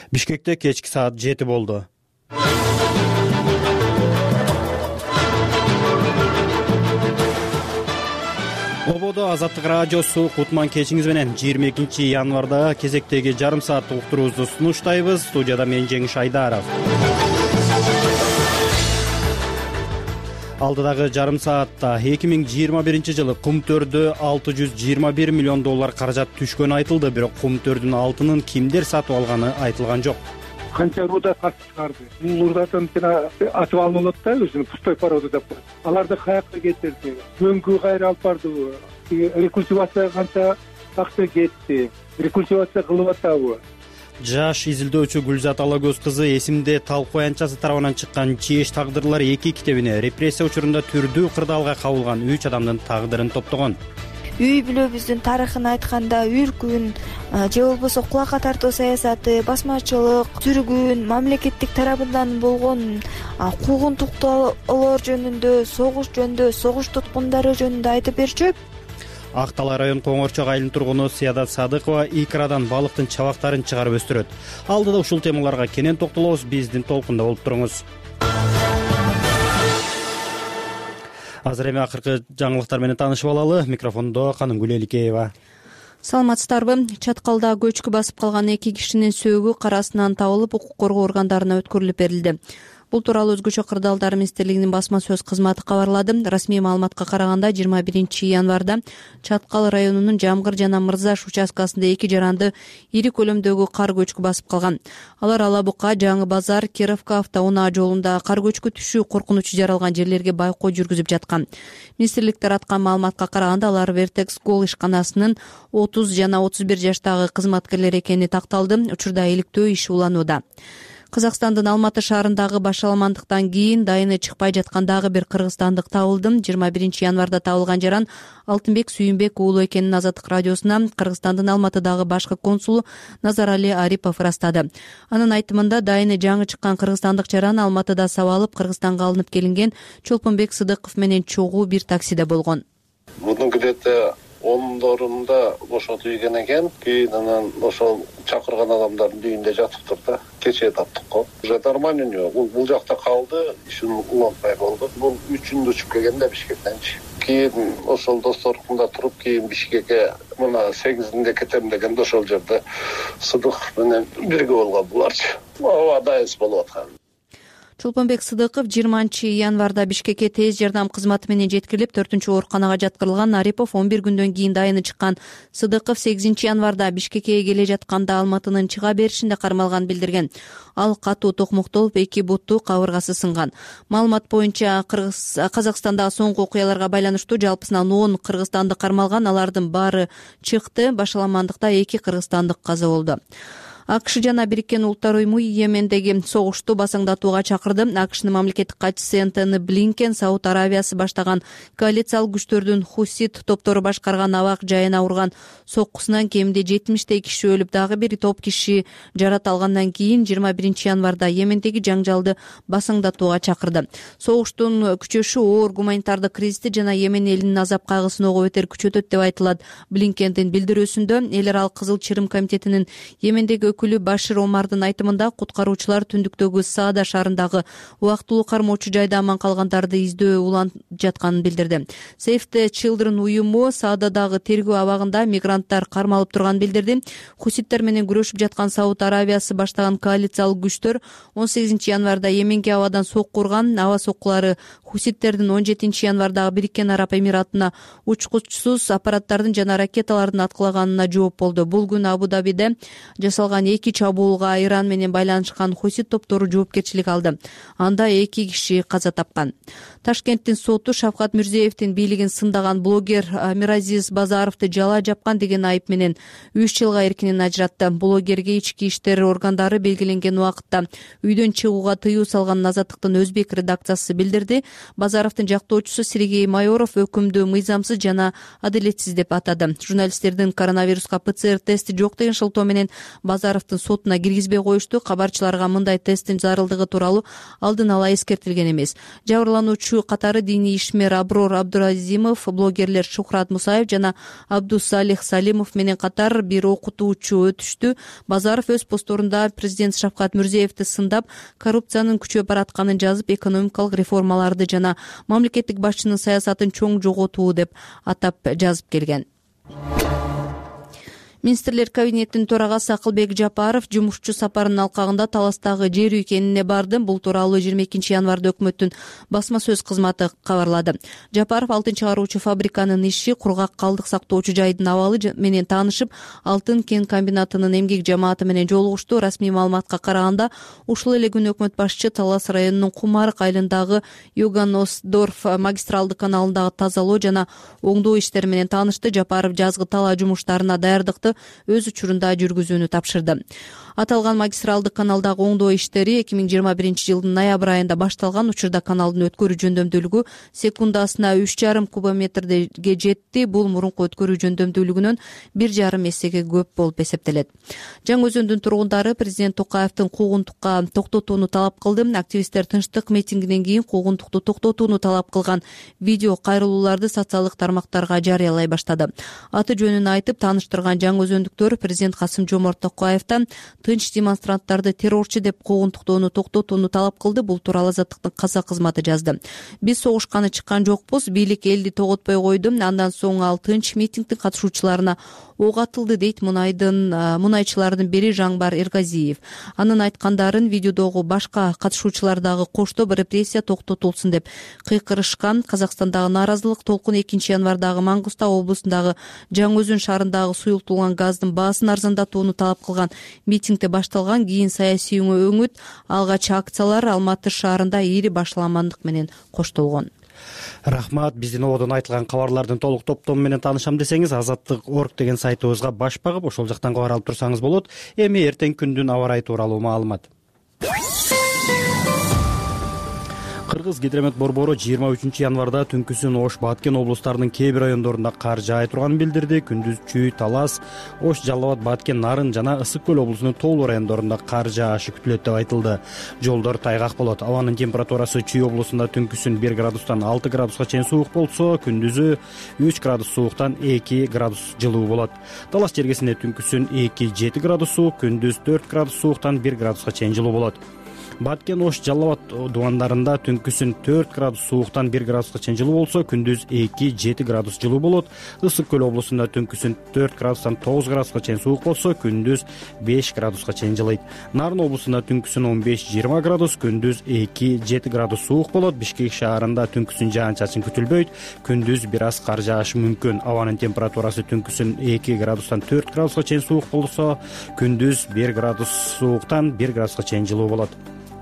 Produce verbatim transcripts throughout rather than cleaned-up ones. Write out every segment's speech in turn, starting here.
Бишкекте кечки саат жети болду. Ободо Азаттык радиосу Кутман кечиңиз менен жыйырма экинчи январда кезектеги жарым сааттык уктуруубузду сунуштайбыз. Студияда мен Жеңиш Айдаров. Алдыдагы жарым саатта эки миң жыйырма биринчи жылы кумтөрдө алты жүз жыйырма бир миллион доллар каражат түшкөнү айтылды, бирок кумтөрдүн алтынын кимдер сатып алганы айтылган жок. Канча руда сатып чыгарды. Бул рудатын атып алып алат да, өзүнүн пустой порода деп коет. Аларды каяка кетирди? Мөңгү кайра алып бардыбы? Рекультивация канча акча кетти? Рекультивация кылып атабы? Жаш изилдөөчү Гүлзат Алагөз кызы эсимде талкуу аянтчасы тарабынан чыккан «Чиеш тагдырлар» эки китебине репрессия учурунда түрдүү кырдаалга кабылган үч адамдын тагдырын топтогон. Үй бүлөбүздүн тарыхын айтканда үркүн же болбосо кулакка тартуу саясаты, басмачылык, сүргүн, мамлекеттик тарабынан болгон куугунтуктоолор жөнүндө, согуш жөнүндө, согуш туткундары жөнүндө айтып берчү. Ак Талай район Коңорчок айылынын тургуну Саадат Садыкова икрадан балыктын чабактарын чыгарып өстүрөт. Алдыда ушул темаларга кенен токтолобуз, биздин толкунда болуп туруңуз. Азыр эми акыркы жаңылыктар менен таанышып алалы. Микрофондо Канымгүл Эликеева. Саламатсыздарбы? Чаткалда көчкү басып калган эки кишинин сөөгү карасынан табылып, укук коргоо органдарына өткөрүлүп берилди. Бул тууралуу Өзгөчө кырдаалдар министрлигинин басма сөз кызматы кабарлады. Расмий маалыматка караганда жыйырма биринчи январда Чаткал районунун Жамгыр жана Мырзаш участкасында эки жаранды ири көлөмдөгү кар көчкү басып калган. Алар Ала Бука, Жаңы Базар, Кировка автоунаа жолунда кар көчкү түшүү коркунучу жаралган жерлерге байкоо жүргүзүп жаткан. Министрлик тараткан маалыматка караганда алар Вертекс Гол ишканасынын отуз жана отуз бир жаштагы кызматкерлери экени такталды. Учурда иликтөө иши уланууда. Казакстандын Алматы шаарындагы башаламандыктан кийин дайыны чыкпай жаткан дагы бир кыргызстандык табылды. жыйырма биринчи январда табылган жаран Алтынбек Сүйүнбек уулу экенин Азаттык радиосуна Кыргызстандын Алматыдагы башкы консулу Назарали Арипов ырастады. Анын айтымында дайыны жаңы чыккан кыргызстандык жаран Алматыда сабалып Кыргызстанга алынып келинген Чолпонбек Сыдыков менен чогуу бир таксиде болгон. Мунун где-то ондорунда ошо үйгөн экен. Кийин анан ошол чакырган адамдардын үйүндө жатыптыр да. Кечээ таптык го. Уже нормально у него. Бул жакта калды, ишин уланбай болду. Бул үчүндө учуп келгенде Бишкектенчи. Кийин ошол досторукунда туруп, кийин Бишкекке мына сегизинде кетем дегенде ошол жерде Сыдыков менен бирге болгон буларчы. Ооба дайыс болуп аткан. Чолпонбек Сыдыков жыйырманчы январда Бишкекке тез жардам кызматы менен жеткирилип, төртүнчү ооруканага жаткырылган. Арипов он бир күндөн кийин дайыны чыккан. Сыдыков сегизинчи январда Бишкекке келе жатканда Алматынын чыга беришинде кармалганын билдирген. Ал катуу токмоктолуп, эки буту кабыргасы сынган. Маалымат боюнча Казакстандагы соңку окуяларга байланыштуу жалпысынан он кыргызстандык кармалган, алардын баары чыкты. Башаламандыкта эки кыргызстандык каза болду. АКШ жана Бириккен Улуттар уюму Йемендеги согушту басаңдатууга чакырды. АКШнын мамлекеттик катчысы Энтони Блинкен Сауд Аравиясы баштаган коалициялык күчтөрдүн Хусит топтору башкарган абак жайына урган соккусунан кеминде жетимиштей киши өлүп, дагы бир топ киши жарат алгандан кийин жыйырма биринчи январда Йемендеги жаңжалды басаңдатууга чакырды. Согуштун күчөшү оор гуманитардык кризисти жана Йемен элинин азап кайгысын ого бетер күчөтөт деп айтылат. Блинкендин билдирүүсүндө Эл аралык Кызыл Чырым комитетинин Йемендеги өкүлү Башир Омардын айтымында куткаруучулар түндүктөгү Саада шаарындагы убактылуу кармоочу жайда аман калгандарды издөө уланып жатканын билдирди. Save the Children уюму Саададагы тергөө абагында мигранттар кармалып турганын билдирди. Хуситтер менен күрөшүп жаткан Сауд Аравиясы баштаган коалициялык күчтөр он сегизинчи январда Йеменге абадан сокку урган. Аба соккулары хуситтердин он жетинчи январдагы Бириккен Араб Эмиратына учкучсуз аппараттардын жана ракеталардын аткылаганына жооп болду. Бул күнү Абу-Дабиде жасалган эки чабуулга Иран менен байланышкан хусит топтору жоопкерчилик алды. Анда эки киши каза тапкан. Ташкенттин соту Шавкат Мирзиевдин бийлигин сындаган блогер Миразиз Базаровду жала жапкан деген айып менен үч жылга эркинен ажыратты. Блогерге ички иштер органдары белгиленген убакытта үйдөн чыгууга тыюу салганын Азаттыктын Өзбек редакциясы билдирди. Базаровдун жактоочусу Сергей Майоров өкүмдү мыйзамсыз жана адилетсиз деп атады. Журналисттердин коронавируска ПЦР тести жок деген шылтоо менен Базаров Базаровдун сотуна киргизбей коюшту. Кабарчыларга мындай тесттин зарылдыгы тууралуу алдын ала эскертилген эмес. Жабырлануучу катары диний ишмер Аброр Абдуразимов, блогерлер Шухрат Мусаев жана Абдусалих Салимов менен катар бир окутуучу өтүштү. Базаров өз постторунда президент Шавкат Мирзиевди сындап, коррупциянын күчөп баратканын жазып, экономикалык реформаларды жана мамлекеттик башчынын саясатын чоң жоготуу деп атап жазып келген. Министрлер кабинетинин төрагасы Акылбек Жапаров жумушчу сапарынын алкагында Таластагы жер үйкенине барды. Бул тууралуу жыйырма экинчи январда өкмөттүн басма сөз кызматы кабарлады. Жапаров алтын чыгаруучу фабриканын иши, кургак калдык сактоочу жайдын абалы менен таанышып, алтын кен комбинатынын эмгек жамааты менен жолугушту. Расмий маалыматка караганда, ушул эле күнү өкмөт башчы Талас районунун Кумарык айылындагы Юганосдорф магистралдык каналындагы тазалоо жана оңдоо иштери менен таанышты. Жапаров жазгы талаа жумуштарына даярдыкты өз учурунда жүргүзүүнү тапшырды. Аталган магистралдык каналдагы оңдоо иштери эки миң жыйырма биринчи жылдын ноябрь айында башталган. Учурда каналдын өткөрүү жөндөмдүүлүгү секундасына үч жарым кубометрге жетти. Бул мурунку өткөрүү жөндөмдүүлүгүнөн бир жарым эсеге көп болуп эсептелет. Жаңы Өзөндүн тургундары президент Токаевдин куугунтукка токтотууну талап кылды. Активисттер тынчтык митингинен кийин куугунтукту токтотууну талап кылган видео кайрылууларды социалдык тармактарга жарыялай баштады. Аты жөнүн айтып тааныштырган жаңы өзөндүктөр президент Касым-Жомарт Токаевден тынч демонстранттарды террорчу деп куугунтуктоону токтотууну талап кылды. Бул тууралуу Азаттыктын казак кызматы жазды. Биз согушканы чыккан жокпуз, бийлик элди тоготпой койду. Андан соң ал тынч митингдин катышуучуларына ок атылды, дейт мунайдын мунайчылардын бири Жаңбар Эргазиев. Анын айткандарын видеодогу башка катышуучулар дагы коштоп, репрессия токтотулсун деп кыйкырышкан. Казакстандагы нааразылык толкуну экинчи январдагы Маңгыстау облусундагы Жаңы Өзөн шаарындагы суюлтулган газдын баасын арзандатууну талап кылган митингде башталган. Кийин саясий өңүт, алгач акциялар Алматы шаарында ири башаламандык менен коштолгон. Рахмат. Биздин ободон айтылган кабарлардын толук топтому менен таанышам десеңиз, азаттык точка орг деген сайтыбызга баш багып, ошол жактан кабар алып турсаңыз болот. Эми эртең күндүн аба ырайы тууралуу маалымат. Кыргыз гидромет борбору жыйырма үчүнчү январда түнкүсүн Ош, Баткен облустарынын кээ бир райондорунда кар жаай турганын билдирди. Күндүз Чүй, Талас, Ош, Жалал Абад, Баткен, Нарын жана Ысык көл облусунун тоолуу райондорунда кар жаашы күтүлөт деп айтылды. Жолдор тайгак болот. Абанын температурасы Чүй облусунда түнкүсүн бир градустан алты градуска чейин суук болсо, күндүзү үч градус сууктан эки градус жылуу болот. Талас жергесинде түнкүсүн эки жети градус суук, күндүз төрт градус сууктан бир градуска чейин жылуу болот. Баткен, Ош, Жалал Абад дубандарында түнкүсүн төрт градус сууктан бир градуска чейин жылуу болсо, күндүз эки жети градус жылуу болот. Ысык көл облусунда түнкүсүн төрт градустан тогуз градуска чейин суук болсо, күндүз беш градуска чейин жылыйт. Нарын облусунда түнкүсүн он беш жыйырма градус, күндүз эки жети градус суук болот. Бишкек шаарында түнкүсүн жаан-чачын күтүлбөйт, күндүз бир аз кар жаашы мүмкүн. Абанын температурасы түнкүсүн эки градустан төрт градуска чейин суук болсо, күндүз бир градус сууктан бир градуска чейин жылуу болот.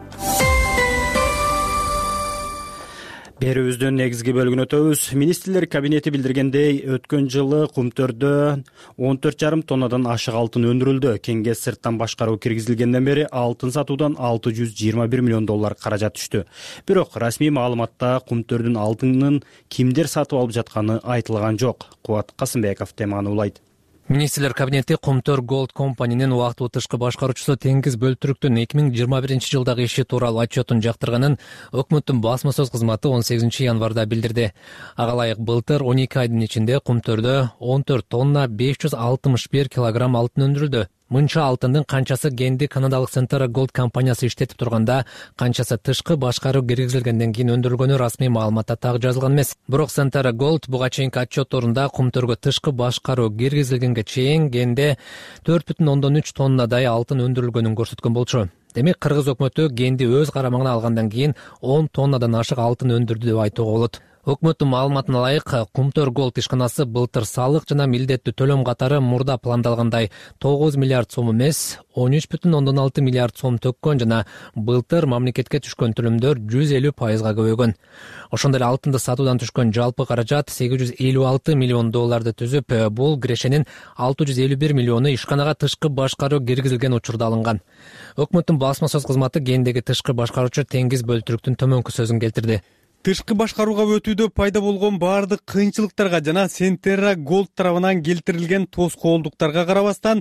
Берүүбүздүн негизги бөлүгүнө өтөбүз. Министрлер кабинети билдиргендей, өткөн жылы Кумтөрдө он төрт жарым тоннадан ашык алтын өндүрүлдү. Кенге сырттан башкаруу киргизилгенден бери алтын сатуудан алты жүз жыйырма бир миллион доллар каражат түштү. Бирок расмий маалыматта Кумтөрдүн алтынын кимдер сатып алып жатканы айтылган жок. Кубат Касымбеков теманы улайт. Министрлер кабинети Кумтөр Gold компанинин убактылуу тышкы башкаруучусу Теңиз Бөлтүрүктүн эки миң жыйырма биринчи жылдагы иши тууралуу отчетун жактырганын өкмөттүн басма сөз кызматы он сегизинчи январда билдирди. Ага ылайык былтыр он эки айдын ичинде Кумтөрдө он төрт тонна беш жүз алтымыш бир килограмм алтын өндүрүлдү. Мынча алтындын канчасы генди канадалык Centera Gold компаниясы иштетип турганда, канчасы тышкы башкаруу киргизилгенден кийин өндүрүлгөнү расмий маалыматта так жазылган эмес. Бирок Centera Gold буга чейинки отчетторунда Кумтөргө тышкы башкаруу киргизилгенге чейин генде төрт бүтүн ондон үч тоннадай алтын өндүрүлгөнүн көрсөткөн болчу. Демек, кыргыз өкмөтү генди өз карамагына алгандан кийин он тоннадан ашык алтын өндүрдү деп айтууга болот. Өкмөттүн маалыматына ылайык, Кумтөр Gold ишканасы былтыр салык жана милдеттүү төлөм катары мурда пландалгандай тогуз миллиард сом эмес, он үч бүтүн ондон алты миллиард сом төккөн жана былтыр мамлекетке түшкөн төлөмдөр жүз элүү пайызга көбөйгөн. Ошондой эле алтынды сатуудан түшкөн жалпы каражат сегиз жүз элүү алты миллион долларды түзүп, бул кирешенин алты жүз элүү бир миллиону ишканага тышкы башкаруу киргизилген учурда алынган. Өкмөттүн басма сөз кызматы гендеги тышкы башкаруучу Теңиз Бөлтүрүктүн төмөнкү сөзүн келтирди. Тышкы башкарууга өтүүдө пайда болгон баардык кыйынчылыктарга жана Centera Gold тарабынан келтирилген тоскоолдуктарга карабастан,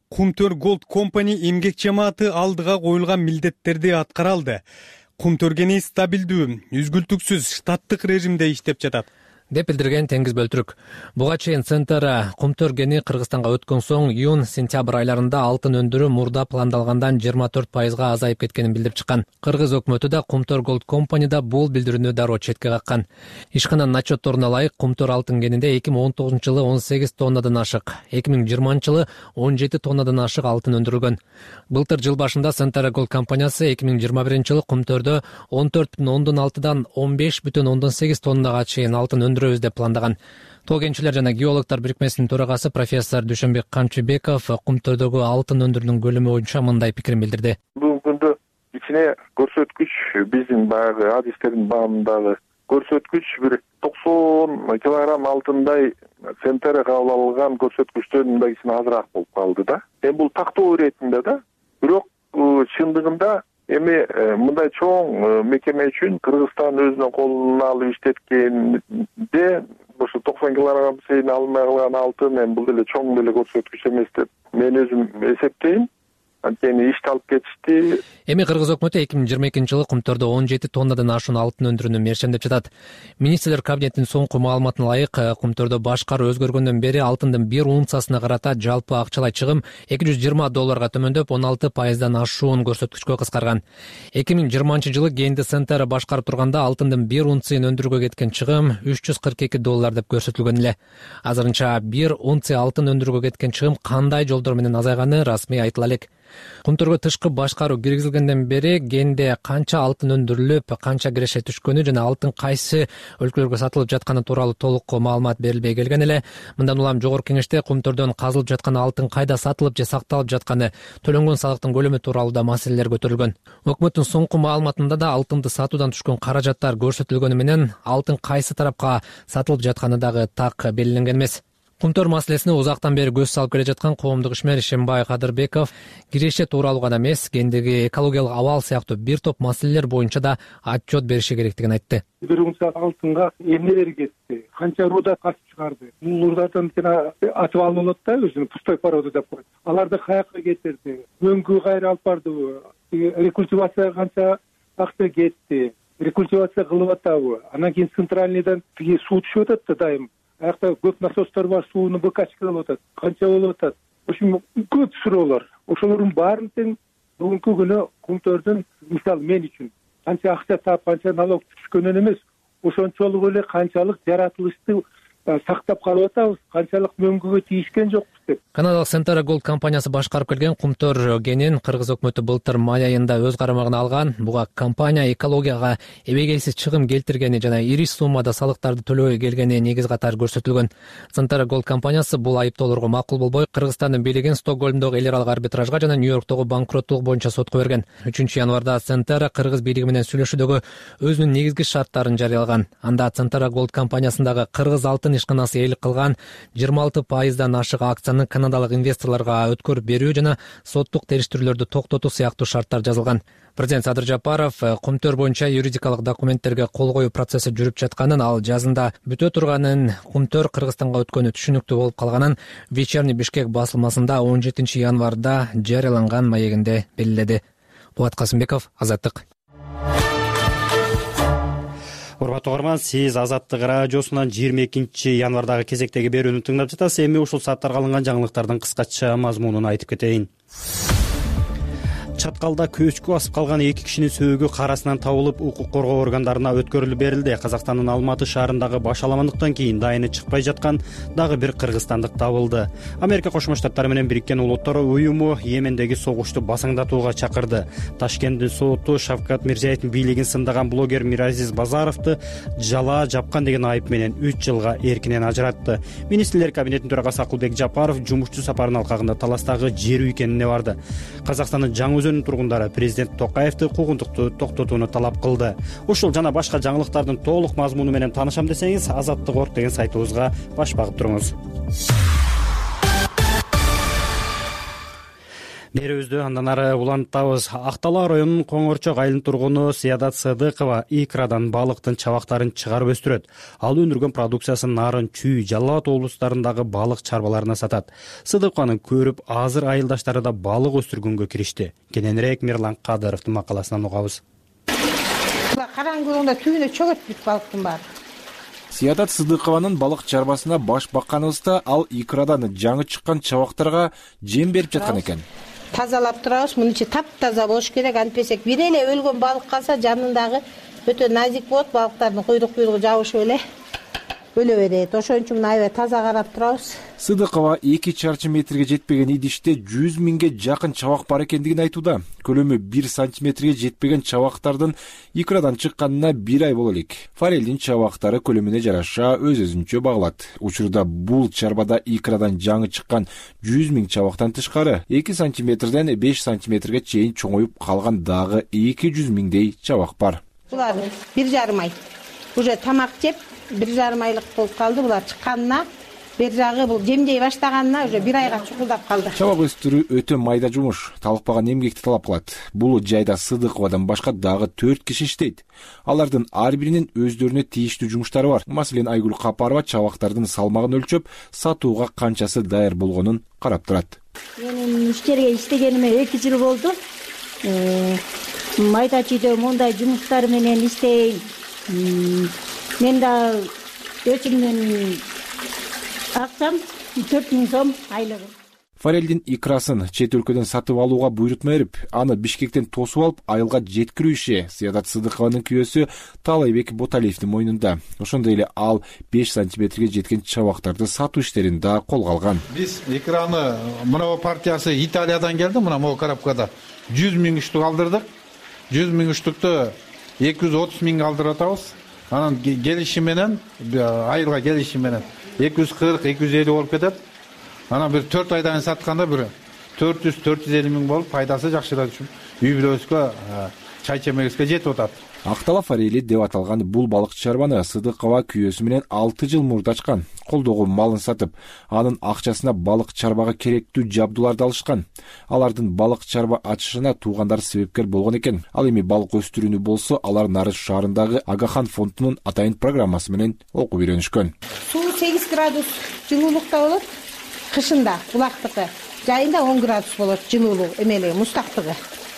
Кумтөр Голд Компани эмгек жамааты алдыга коюлган милдеттерди аткара алды. Кумтөр кени стабилдүү, үзгүлтүксүз штаттык режимде иштеп жатат деп билдирген Теңиз Бөлтүрүк. Буга чейин Центр Кумтөр кени Кыргызстанга өткөн соң июнь-сентябрь айларында алтын өндүрүү мурда пландалгандан жыйырма төрт пайызга азайып кеткенин билдирип чыккан. Кыргыз өкмөтү да Кумтөр Голд Компанida бул билдирүүнү дароо четке каккан. Ишкананын отчетторуна ылайык, Кумтөр алтын кенинде эки миң он тогузунчу жылы он сегиз тоннадан ашык, эки миң жыйырманчы жылы он жети тоннадан ашык алтын өндүрүлгөн. Былтыр жыл башында Центр Голд компаниясы эки миң жыйырма биринчи жылы Кумтөрдө он төрт бүтүн ондон алтыдан он беш бүтүн ондон сегиз тоннага чейин алтын өндүрөбүз деп пландаган. Тоо кенчилер жана геологдор бирикмесинин төрагасы профессор Дүйшөнбек Камчыбеков Кумтөрдөгү алтын өндүрүүнүн көлөмү боюнча мындай пикирин билдирди. Бүгүнкү күндө ичине көрсөткүч биздин баягы адистердин баамындагы көрсөткүч бир токсон килограмм алтындай Центр кабыл алган көрсөткүчтөн мындай кичине азыраак болуп калды да. Эми бул тактоо иретинде да. Бирок чындыгында эми мындай чоң мекеме үчүн Кыргызстан өзүнүн колуна алып иштеткенде ошо токсон килограмм сейин алынбай калган алтын эми бул деле чоң деле көрсөткүч эмес деп мен өзүм эсептейм. Анткени ишти алып кетишти. Эми Кыргыз өкмөтү эки миң жыйырма экинчи жылы Кумтөрдө он жети тоннадан ашуун алтын өндүрүүнү мерчемдеп жатат. Министрлер кабинетинин соңку маалыматына ылайык, Кумтөрдө башкаруу өзгөргөндөн бери алтындын бир унциясына карата жалпы акчалай чыгым эки жүз жыйырма долларга төмөндөп, он алты пайыздан ашуун көрсөткүчкө кыскарган. эки миң жыйырманчы жылы Генди Центр башкарып турганда алтындын бир унциясын өндүрүүгө кеткен чыгым үч жүз кырк эки доллар деп көрсөтүлгөн эле. Азырынча бир унция алтын өндүрүүгө кеткен чыгым кандай жолдор менен азайганы расмий айтыла элек. Кумтөргө тышкы башкаруу киргизилгенден бери Генде канча алтын өндүрүлүп, канча киреше түшкөнү жана алтын кайсы өлкөлөргө сатылып жатканы тууралуу толук маалымат берилбей келген эле. Мындан улам жогорку кеңеште Кумтөрдөн казылып жаткан алтын кайда сатылып же сакталып жатканы, төлөнгөн салыктын көлөмү тууралуу да маселелер көтөрүлгөн. Өкмөттүн соңку маалыматында да алтынды сатуудан түшкөн каражаттар көрсөтүлгөнү менен алтын кайсы тарапка сатылып жатканы дагы так белгиленген эмес. Кумтөр маселесине узактан бери көз салып келе жаткан коомдук ишмер Ишембай Кадырбеков киреше тууралуу гана эмес, Гендеги экологиялык абал сыяктуу бир топ маселелер боюнча да отчет бериши керектигин айтты. Бир унция алтынга эмнелер кетти, канча руда касып чыгарды, бул рудатын жана атып алып болот да, өзүнүн пустой порода деп коет. Аларды каяка кетирди, мөңгү кайра алып бардыбы, рекультивацияга канча акча кетти, рекультивация кылып атабы, анан кийин центральныйдан тиги суу түшүп атат да дайым. Аякта көп насостор бар, сууну выкачка кылып атат, канча болуп атат. Ошо көп суроолор. Ошолордун баарын тең бүгүнкү күнү Кумтөрдүн, мисалы мен үчүн канча акча таап, канча налог түшкөнүн эмес, ошончолук эле канчалык жаратылышты сактап калып атабыз, канчалык мөңгүгө тийишкен жокпуз деп. Канадалык Центр Голд компаниясы башкарып келген Кумтөр кенин Кыргыз өкмөтү былтыр май айында өз карамагына алган. Буга компания экологияга эбегейсиз чыгым келтиргени жана ири суммада салыктарды төлөбөй келгени негиз катары көрсөтүлгөн. Центр Голд компаниясы бул айыптоолорго макул болбой, Кыргызстандын бийлигин Стокгольмдогу эл аралык арбитражга жана Нью-Йорктогу банкроттук боюнча сотко берген. үчүнчү январда Центр Кыргыз бийлиги менен сүйлөшүүдөгү өзүнүн негизги шарттарын жарыялаган. Анда Центр Голд компаниясындагы Кыргыз алтын ишканасы ээлик кылган жыйырма алты пайыздан ашык акцияны канадалык инвесторлорго өткөрүп берүү жана соттук териштирүүлөрдү токтотуу сыяктуу шарттар жазылган. Президент Садыр Жапаров Кумтөр боюнча юридикалык документтерге кол коюу процесси жүрүп жатканын, ал жазында бүтө турганын, Кумтөр Кыргызстанга өткөнү түшүнүктүү болуп калганын Вечерний Бишкек басылмасында он жетинчи январда жарыяланган маегинде белгиледи. Кубат Касымбеков, Азаттык. Урматтуу угарман, сиз Азаттык радиосунан жыйырма экинчи январдагы кезектеги берүүнү тыңдап жатасыз. Эми ушул сааттарга алынган жаңылыктардын кыскача мазмунун айтып кетейин. Чаткалда көчкү басып калган эки кишинин сөөгү карасынан табылып, укук коргоо органдарына өткөрүлүп берилди. Казакстандын Алматы шаарындагы баш аламандыктан кийин дайыны чыкпай жаткан дагы бир кыргызстандык табылды. Америка Кошмо Штаттары менен Бириккен Улуттар уюму Йемендеги согушту басаңдатууга чакырды. Ташкенттин соту Шавкат Мирзиевдин бийлигин сындаган блогер Миразиз Базаровду жала жапкан деген айып менен үч жылга эркинен ажыратты. Министрлер кабинетинин төрагасы Акылбек Жапаров жумушчу сапарынын алкагында Таластагы жер үйкенине барды. Казакстандын жаңы тургундары президент Токаевди куугунтукту токтотууну талап кылды. Ушул жана башка жаңылыктардын толук мазмуну менен таанышам десеңиз, Азаттык орг деген сайтыбызга баш багып туруңуз. берүүбүздү андан ары улантабыз. Ак Талаа районунун Коңорчок айылынын тургуну Саядат Сыдыкова икрадан балыктын чабактарын чыгарып өстүрөт. Ал өндүргөн продукциясын Нарын, Чүй, Жалал Абад облустарындагы балык чарбаларына сатат. Сыдыкованын көрүп азыр айылдаштары да балык өстүргөнгө киришти. Кененирээк Мирлан Кадыровдун макаласынан угабыз. Караңгылыгында түбүнө чөгөт бүт балыктын баары. Саядат Сыдыкованын балык чарбасына баш бакканыбызда ал икрадан жаңы чыккан чабактарга жем берип жаткан экен. Тазалап турабыз, мунун ичи таптаза болуш керек, антпесек бир эле өлгөн балык калса жанындагы өтө назик болот, балыктардын куйрук куйругу жабышып эле өлө берет. Ошон үчүн муну аябай таза карап турабыз. Сыдыкова эки чарчы метрге жетпеген идиште жүз миңге жакын чабак бар экендигин айтууда. Көлөмү бир сантиметрге жетпеген чабактардын икрадан чыкканына бир ай боло элек. Форелдин чабактары көлөмүнө жараша өз-өзүнчө багылат. Учурда бул чарбада икрадан жаңы чыккан жүз миң чабактан тышкары эки сантиметрден беш сантиметрге чейин чоңоюп калган дагы эки жүз миңдей чабак бар. Булар бир жарым ай уже тамак жеп бир жарым айлык болуп калды. Булар чыкканына бер жагы бул жемдей баштаганына уже бир айга чукулдап калды. Чабак өстүрүү өтө майда жумуш, талыкпаган эмгекти талап кылат. Бул жайда Сыдыковадан башка дагы төрт киши иштейт. Алардын ар биринин өздөрүнө тийиштүү жумуштары бар. Маселен, Айгүл Капарова чабактардын салмагын өлчөп, сатууга канчасы даяр болгонун карап турат. Менин иштерге иштегениме эки жыл болду. Майда чүйдө мондай жумуштар менен иштейм. Мен да өзүмдүн акчам төрт миң сом айлыгы. Форелдин икрасын чет өлкөдөн сатып алууга буйрутма берип, аны Бишкектен тосуп алып, айылга жеткирүү иши Саядат Сыдыкованын күйөөсү Таалайбек Боталиевдин мойнунда. Ошондой эле ал беш сантиметрге жеткен чабактарды сатуу иштерин да колго алган. Биз икраны мына партиясы Италиядан келди, мына могу коробкада жүз миң штук алдырдык. жүз миң штукту эки жүз отуз миңге алдырып атабыз. Анан келиши менен, айылга келиши менен эки жүз кырк эки жүз элүү болуп кетет. Анан бир төрт айдан сатканда бир төрт жүз төрт жүз элүү миң болуп, пайдасы жакшырак үчүн үй бүлөбүзгө, чай чемегибизге жетип атат. Ак Талаа форели деп аталган бул балык чарбаны Сыдыкова күйөөсү менен алты жыл мурда ачкан. Колдогу малын сатып, анын акчасына балык чарбага керектүү жабдууларды алышкан. Алардын балык чарба ачышына туугандар себепкер болгон экен. Ал эми балык өстүрүүнү болсо, алар Нарын шаарындагы Агахан фондунун атайын программасы менен окуп үйрөнүшкөн. Суу сегиз градус жылуулукта болот. Кышында булактыкы, жайында он градус болот жылуулук, эмеле мустактыгы.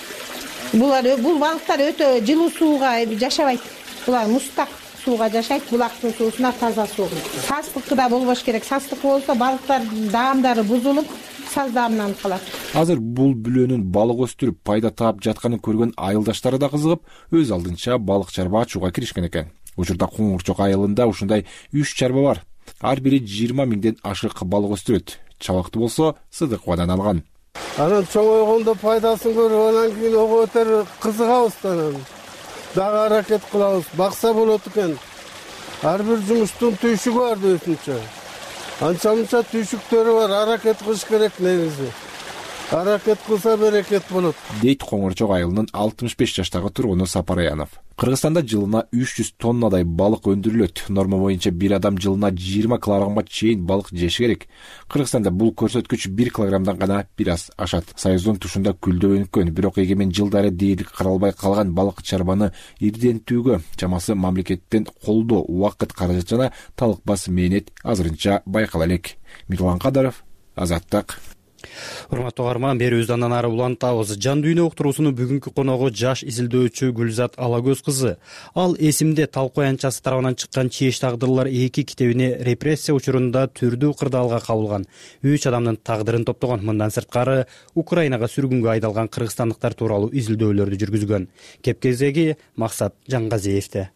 Булар бул балыктар өтө жылуу сууга жашабайт. Булар мустак сууга жашайт, булактын суусуна таза суу. Састыкы да болбош керек. Састык болсо балыктардын даамдары бузулуп, саз даамынан калат. Азыр бул бүлөнүн балык өстүрүп пайда таап жатканын көргөн айылдаштары да кызыгып, өз алдынча балык чарба ачууга киришкен экен. Учурда Коңорчок айылында ушундай үч чарба бар. Ар бири жыйырма миңден ашык балык өстүрөт. Чабакты болсо Сыдыковадан алган. Анан чоңойгондо пайдасын көрүп, анан кийин ого өтөр кызыгабыз да. Дагы аракет кылабыз, бакса болот экен. Ар бир жумуштун түйшүгү бар өзүнчө. Анча-мынча түйшүктөрү бар, аракет кылыш керек негизи. Аракет кылса берекет болот. Дейт Коңорчок айылынын алтымыш беш жаштагы тургуну Сапар Аянов. Кыргызстанда жылына үч жүз тоннадай балык өндүрүлөт. Норма боюнча бир адам жылына жыйырма килограммга чейин балык жеши керек. Кыргызстанда бул көрсөткүч бир килограммдан гана бир аз ашат. Союздун тушунда күлдөө өнүккөн, бирок эгемен жылдары дээрлик каралбай калган балык чарбаны ирденттүүгө чамасы мамлекеттен колдоо, убакыт, каражат жана талыкпас мээнет азырынча байкала элек. Мирлан Кадыров, Азаттык. Урматтуу угарман, берүүбүздү андан ары улантабыз. Жан дүйнө уктуруусунун бүгүнкү коногу жаш изилдөөчү Гүлзат Алагөз кызы. Ал эсимде талкуу аянтчасы тарабынан чыккан Чееш тагдырлар эки китебине репрессия учурунда түрдүү кырдаалга кабылган үч адамдын тагдырын топтогон. Мындан сырткары Украинага сүргүнгө айдалган кыргызстандыктар тууралуу изилдөөлөрдү жүргүзгөн. Кепкезеги Максат Жангазиевде.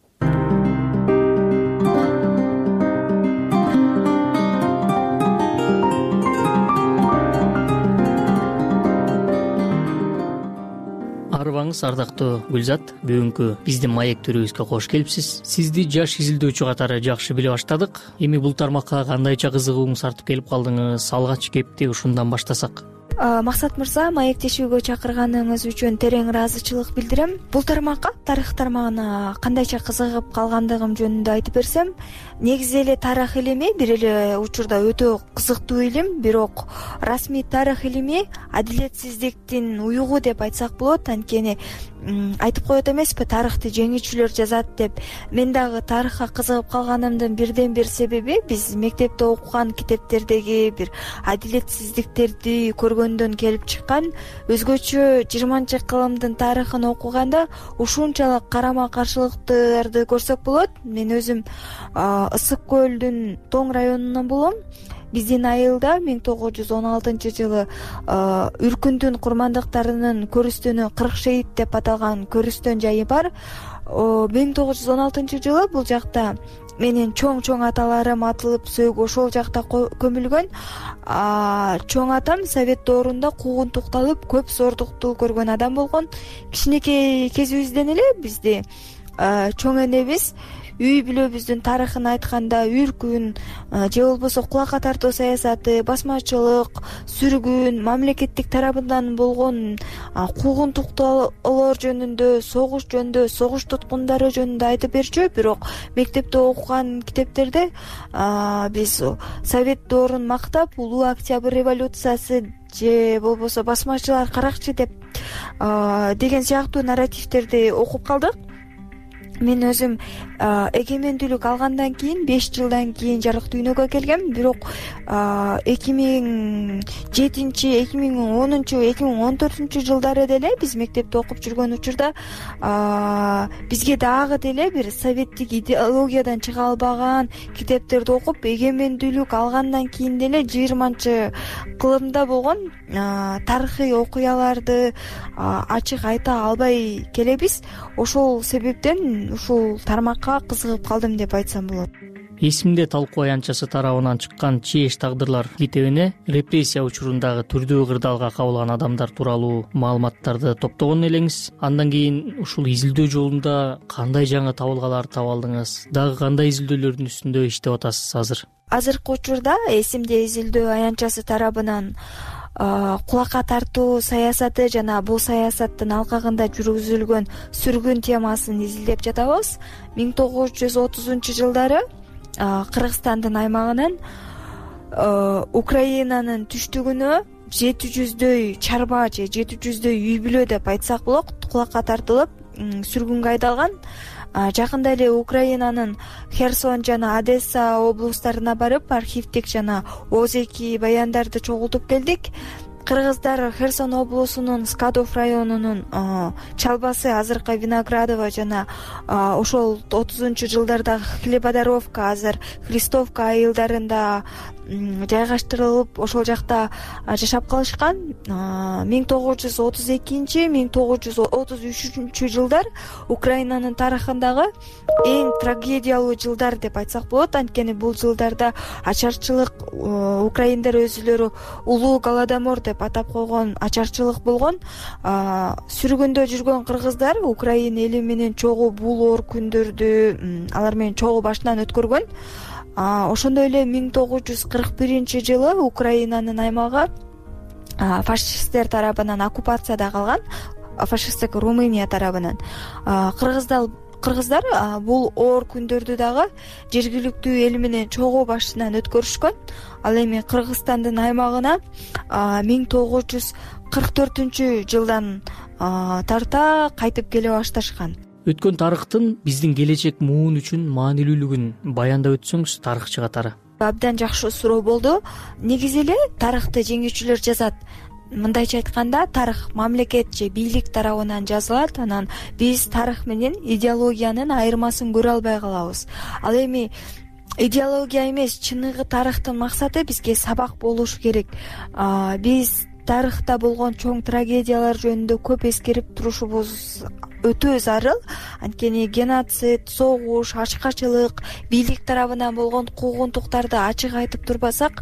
Арыбаңыз ардактуу Гүлзат, бүгүнкү биздин маек төрүбүзгө кош келипсиз. Сизди жаш изилдөөчү катары жакшы билип баштадык. Эми бул тармакка кандайча кызыгууңуз артып келип калдыңыз? Алгач кепти ушундан баштасак. Максат мырза, маектешүүгө чакырганыңыз үчүн терең ыраазычылык билдирем. Бул тармакка, тарых тармагына кандайча кызыгып калгандыгым жөнүндө айтып берсем, негизи эле тарых илими бир эле учурда өтө кызыктуу илим, бирок расмий тарых илими адилетсиздиктин уюгу деп айтсак болот. Анткени айтып коет эмеспи, тарыхты жеңүүчүлөр жазат деп. Мен дагы тарыхка кызыгып калганымдын бирден бир себеби биз мектепте окуган китептердеги бир адилетсиздиктерди көргөндөн келип чыккан. Өзгөчө жыйырманчы кылымдын тарыхын окуганда ушунчалык карама каршылыктарды көрсөк болот. Мен өзүм Ысык көлдүн Тоң районунан болом. Биздин айылда миң тогуз жүз он алтынчы жылы Үркүндүн курмандыктарынын көрүстөнү кырк шейит деп аталган көрүстөн жайы бар. миң тогуз жүз он алтынчы жылы бул жакта менин чоң-чоң аталарым атылып сөөгү ошол жакта көмүлгөн. Чоң атам совет доорунда куугунтукталып көп зордукту көргөн адам болгон. Кичинекей кезибизден эле бизди чоң энебиз үй бүлөбүздүн тарыхын айтканда үркүн же болбосо кулакка тартуу саясаты, басмачылык, сүргүн, мамлекеттик тарабынан болгон куугунтуктоолор жөнүндө, согуш жөнүндө, согуш туткундары жөнүндө айтып берчү. Бирок мектепте окуган китептерде биз совет доорун мактап, улуу октябрь революциясы же болбосо басмачылар каракчы деп деген сыяктуу нарративтерди окуп калдык. Мен өзүм эгемендүүлүк алгандан кийин беш жылдан кийин жарык дүйнөгө келгем. Бирок эки миң жетинчи, эки миң онунчу, эки миң он төртүнчү жылдары деле биз мектепте окуп жүргөн учурда бизге дагы деле бир советтик идеологиядан чыга албаган китептерди окуп, эгемендүүлүк алгандан кийин деле жыйырманчы кылымда болгон тарыхый окуяларды ачык айта албай келебиз. Ошол себептен ушул тармакка кызыгып калдым деп айтсам болот. Эсимде талкуу аянтчасы тарабынан чыккан Чееш тагдырлар китебине репрессия учурундагы түрдүү кырдаалга кабылган адамдар тууралуу маалыматтарды топтогон элеңиз. Андан кийин ушул изилдөө жолунда кандай жаңы табылгаларды таба алдыңыз? Дагы кандай изилдөөлөрдүн үстүндө иштеп атасыз азыр? Азыркы учурда эсимде изилдөө аянтчасы тарабынан кулакка тартуу саясаты жана бул саясаттын алкагында жүргүзүлгөн сүргүн темасын изилдеп жатабыз. миң тогуз жүз отузунчу жылдары Кыргызстандын аймагынан Украинанын түштүгүнө жети жүздөй чарба же жети жүздөй үй бүлө деп айтсак болот кулакка тартылып сүргүнгө айдалган. Жакында эле Украинанын Херсон жана Одесса облустарына барып архивдик жана Оз эки баяндарды чогултуп келдик. Кыргыздар Херсон облусунун Скадов районунун Чалбасы, азыркы Виноградово жана ошол отузунчу жылдардагы Хлебодаровка, азыр Христовка айылдарында жайгаштырылып ошол жакта жашап калышкан. миң тогуз жүз отуз экинчи миң тогуз жүз отуз үчүнчү жылдар Украинанын тарыхындагы эң трагедиялуу жылдар деп айтсак болот. Анткени бул жылдарда ачарчылык, украиндар өзүлөрү улуу голодомор деп атап койгон ачарчылык болгон. Сүргүндө жүргөн кыргыздар Украин эли менен чогуу бул оор күндөрдү алар менен чогуу башынан өткөргөн. Ошондой эле миң тогуз жүз кырк биринчи жылы Украинанын аймагы фашисттер тарабынан оккупацияда калган, фашисттик Румыния тарабынан. Кыргыздар Кыргыздар бул оор күндөрдү дагы жергиликтүү эл менен чогуу башынан өткөрүшкөн. Ал эми Кыргызстандын аймагына миң тогуз жүз кырк төртүнчү жылдан тарта кайтып келе башташкан. Өткөн тарыхтын биздин келечек муун үчүн маанилүүлүгүн баяндап өтсөңүз тарыхчы катары. Абдан жакшы суроо болду. Негизи эле тарыхты жеңүүчүлөр жазат. Мындайча айтканда, тарых мамлекет же бийлик тарабынан жазылат. Анан биз тарых менен идеологиянын айырмасын көрө албай калабыз. Ал эми идеология эмес, чыныгы тарыхтын максаты бизге сабак болушу керек. Биз тарыхта болгон чоң трагедиялар жөнүндө көп эскерип турушубуз өтө зарыл. Анткени геноцид, согуш, ачкачылык, бийлик тарабынан болгон куугунтуктарды ачык айтып турбасак,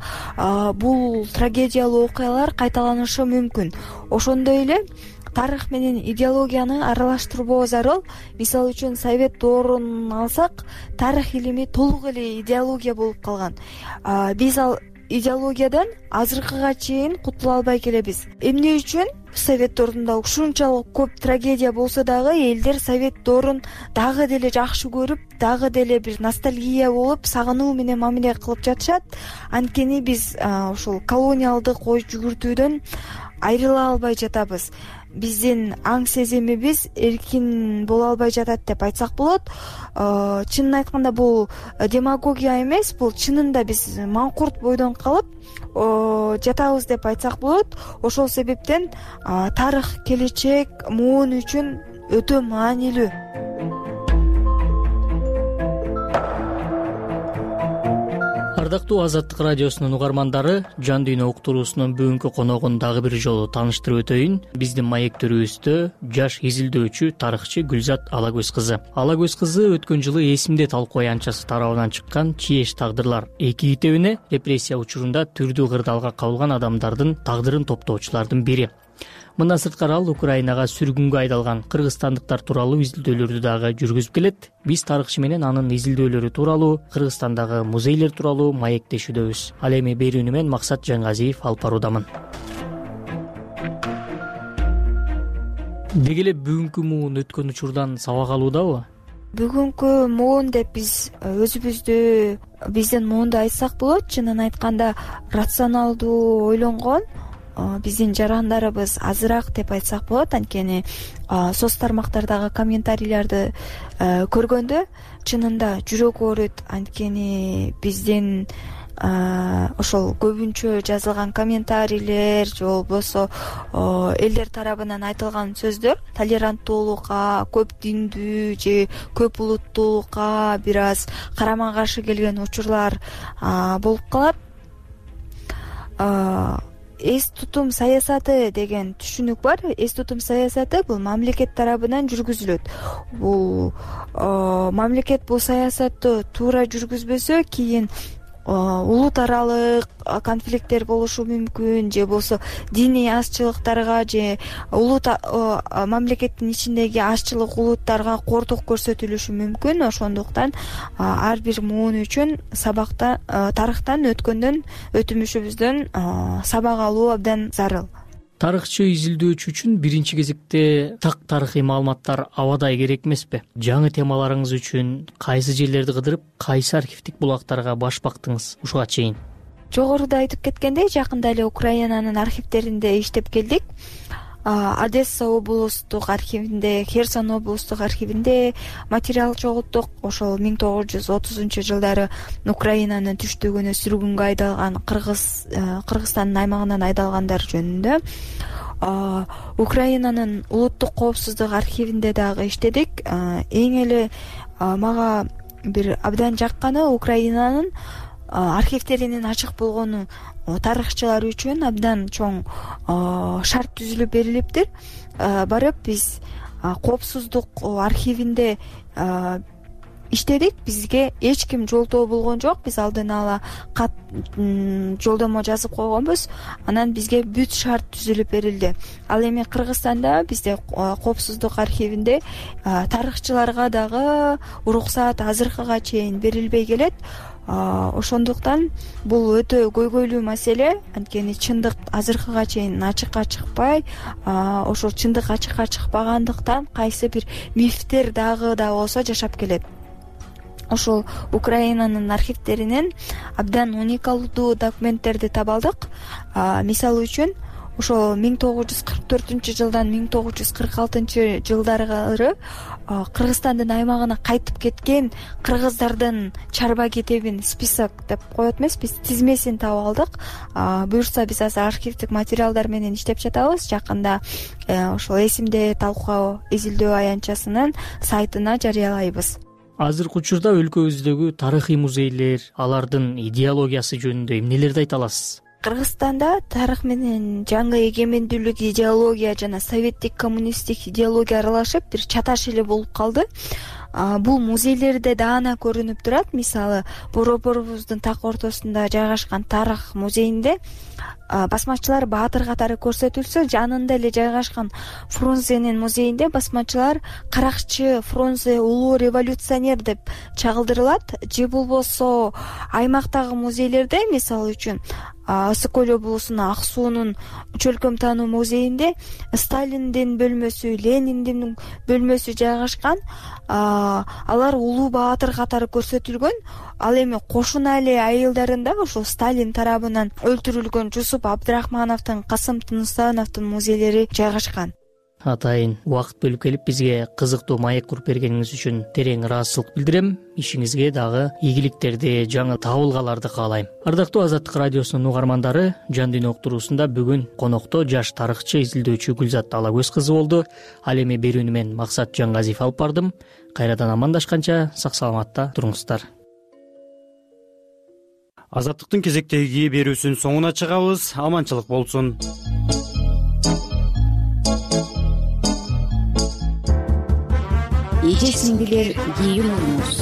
бул трагедиялуу окуялар кайталанышы мүмкүн. Ошондой эле тарых менен идеологияны аралаштырбоо зарыл. Мисалы үчүн совет доорун алсак, тарых илими толук эле идеология болуп калган. Биз ал идеологиядан азыркыга чейин кутула албай келебиз. Эмне үчүн? Совет доорунда ушунчалык көп трагедия болсо дагы элдер Совет доорун дагы деле жакшы көрүп, дагы деле бир ностальгия болуп, сагынуу менен мамиле кылып жатышат. Анткени биз ушул колониалдык ой жүгүртүүдөн айрыла албай жатабыз. Биздин аң сезимибиз эркин боло албай жатат деп айтсак болот. Чынын айтканда бул демагогия эмес, бул чынында биз маңкурт бойдон калып жатабыз деп айтсак болот. Ошол себептен тарых, келечек муун үчүн өтө маанилүү. Ардактуу Азаттык радиосунун угармандары, Жан дүйнө уктуруусунун бүгүнкү коногун дагы бир жолу тааныштырып өтөйүн. Биздин маектөрүбүздө жаш изилдөөчү, тарыхчы Гүлзат Алагөз кызы. Алагөз кызы өткөн жылы Эсимде талкуу аянтчасы тарабынан чыккан Чиеш тагдырлар эки китебине репрессия учурунда түрдүү кырдаалга кабылган адамдардын тагдырын топтоочулардын бири. Мындан сырткары ал Украинага сүргүнгө айдалган кыргызстандыктар тууралуу изилдөөлөрдү дагы жүргүзүп келет. Биз тарыхчы менен анын изилдөөлөрү тууралуу, Кыргызстандагы музейлер тууралуу маектешүүдөбүз. Ал эми берүүнү мен Максат Жаңгазиев алып баруудамын. Деги эле бүгүнкү муун өткөн учурдан сабак алуудабы? Бүгүнкү муун деп биз өзүбүздү биздин муунду айтсак болот. Чынын айтканда рационалдуу ойлонгон биздин жарандарыбыз азыраак деп айтсак болот. Анткени соц тармактардагы комментарийлерди көргөндө чынында жүрөк ооруйт. Анткени биздин ошол көбүнчө жазылган комментарийлер же болбосо элдер тарабынан айтылган сөздөр толеранттуулукка, көп диндүү же көп улуттуулукка бир аз карама каршы келген учурлар болуп калат. Эс тутум саясаты деген түшүнүк бар. Эс тутум саясаты бул мамлекет тарабынан жүргүзүлөт. Бул мамлекет бул саясатты туура жүргүзбөсө, кийин улут аралык конфликттер болушу мүмкүн, же болсо диний азчылыктарга же улут мамлекеттин ичиндеги азчылык улуттарга кордук көрсөтүлүшү мүмкүн. Ошондуктан ар бир муун үчүн сабакта тарыхтан өткөндөн өтүмүшүбүздөн сабак алуу абдан зарыл. Тарыхчы изилдөөчү үчүн биринчи кезекте так тарыхый маалыматтар абадай керек эмеспи? Жаңы темаларыңыз үчүн кайсы жерлерди кыдырып, кайсы архивдик булактарга баш бактыңыз ушуга чейин? Жогоруда айтып кеткендей, жакында эле Украинанын архивдеринде иштеп келдик. Одесса облустук архивинде, Херсон облустук архивинде материал чогулттук. Ошол миң тогуз жүз отузунчу жылдары Украинанын түштүгүнө сүргүнгө айдалган Кыргыз Кыргызстандын аймагынан айдалгандар жөнүндө. Украинанын улуттук коопсуздук архивинде дагы иштедик. Эң эле мага бир абдан жакканы Украинанын архивдеринин ачык болгону тарыхчылар үчүн абдан чоң шарт түзүлүп берилиптир. Барып биз коопсуздук архивинде иштедик. Бизге эч ким жолтоо болгон жок. Биз алдын ала кат жолдомо жазып койгонбуз. Анан бизге бүт шарт түзүлүп берилди. Ал эми Кыргызстанда бизде коопсуздук архивинде тарыхчыларга дагы уруксат азыркыга чейин берилбей келет. Ошондуктан бул өтө көйгөйлүү маселе. Анткени чындык азыркыга чейин ачыкка чыкпай, ошол чындык ачыкка чыкпагандыктан кайсы бир мифтер дагы да болсо жашап келет. Ошол Украинанын архивдеринен абдан уникалдуу документтерди таба алдык. Мисалы үчүн, ошол миң тогуз жүз кырк төртүнчү жылдан миң тогуз жүз кырк алтынчы жылдары Кыргызстандын аймагына кайтып кеткен кыргыздардын чарба кетебин список деп коет эмеспиз, тизмесин таап алдык. Буюрса биз азыр архивдик материалдар менен иштеп жатабыз. Жакында ошол Эсимде талкуу изилдөө аянтчасынын сайтына жарыялайбыз. Азыркы учурда өлкөбүздөгү тарыхый музейлер, алардын идеологиясы жөнүндө эмнелерди айта аласыз? Кыргызстанда тарых менен жаңы эгемендүүлүк идеология жана советтик коммунисттик идеология аралашып бир чаташ эле болуп калды. бул музейлерде даана көрүнүп турат. Мисалы борборубуздун так ортосунда жайгашкан тарых музейинде басмачылар баатыр катары көрсөтүлсө, жанында эле жайгашкан Фрунзенин музейинде басмачылар каракчы Фрунзе улуу революционер деп чагылдырылат. Же болбосо аймактагы музейлерде, мисалы үчүн Ысык көл облусунун Ак суунун чөлкөм таануу музейинде Сталиндин бөлмөсү, Лениндин бөлмөсү жайгашкан. Алар улуу баатыр катары көрсөтүлгөн. Ал эми кошуна эле айылдарында ошол Сталин тарабынан өлтүрүлгөн Жусуп Абдрахмановдун, Касым Тынысановдун музейлери жайгашкан. Атайын убакыт бөлүп келип бизге кызыктуу маек куруп бергениңиз үчүн терең ыраазычылык билдирем. Ишиңизге дагы ийгиликтерди, жаңы табылгаларды каалайм. Ардактуу Азаттык радиосунун угармандары, Жан дүйнө уктуруусунда бүгүн конокто жаш тарыхчы, изилдөөчү Гүлзат Алагөз кызы болду. Ал эми берүүнү мен Максат Жангазиев алып бардым. Кайрадан амандашканча сак саламатта туруңуздар. Азаттыктын кезектеги берүүсүнүн соңуна чыгабыз. Аманчылык болсун. Эже сиңдилер, кийин урмуз.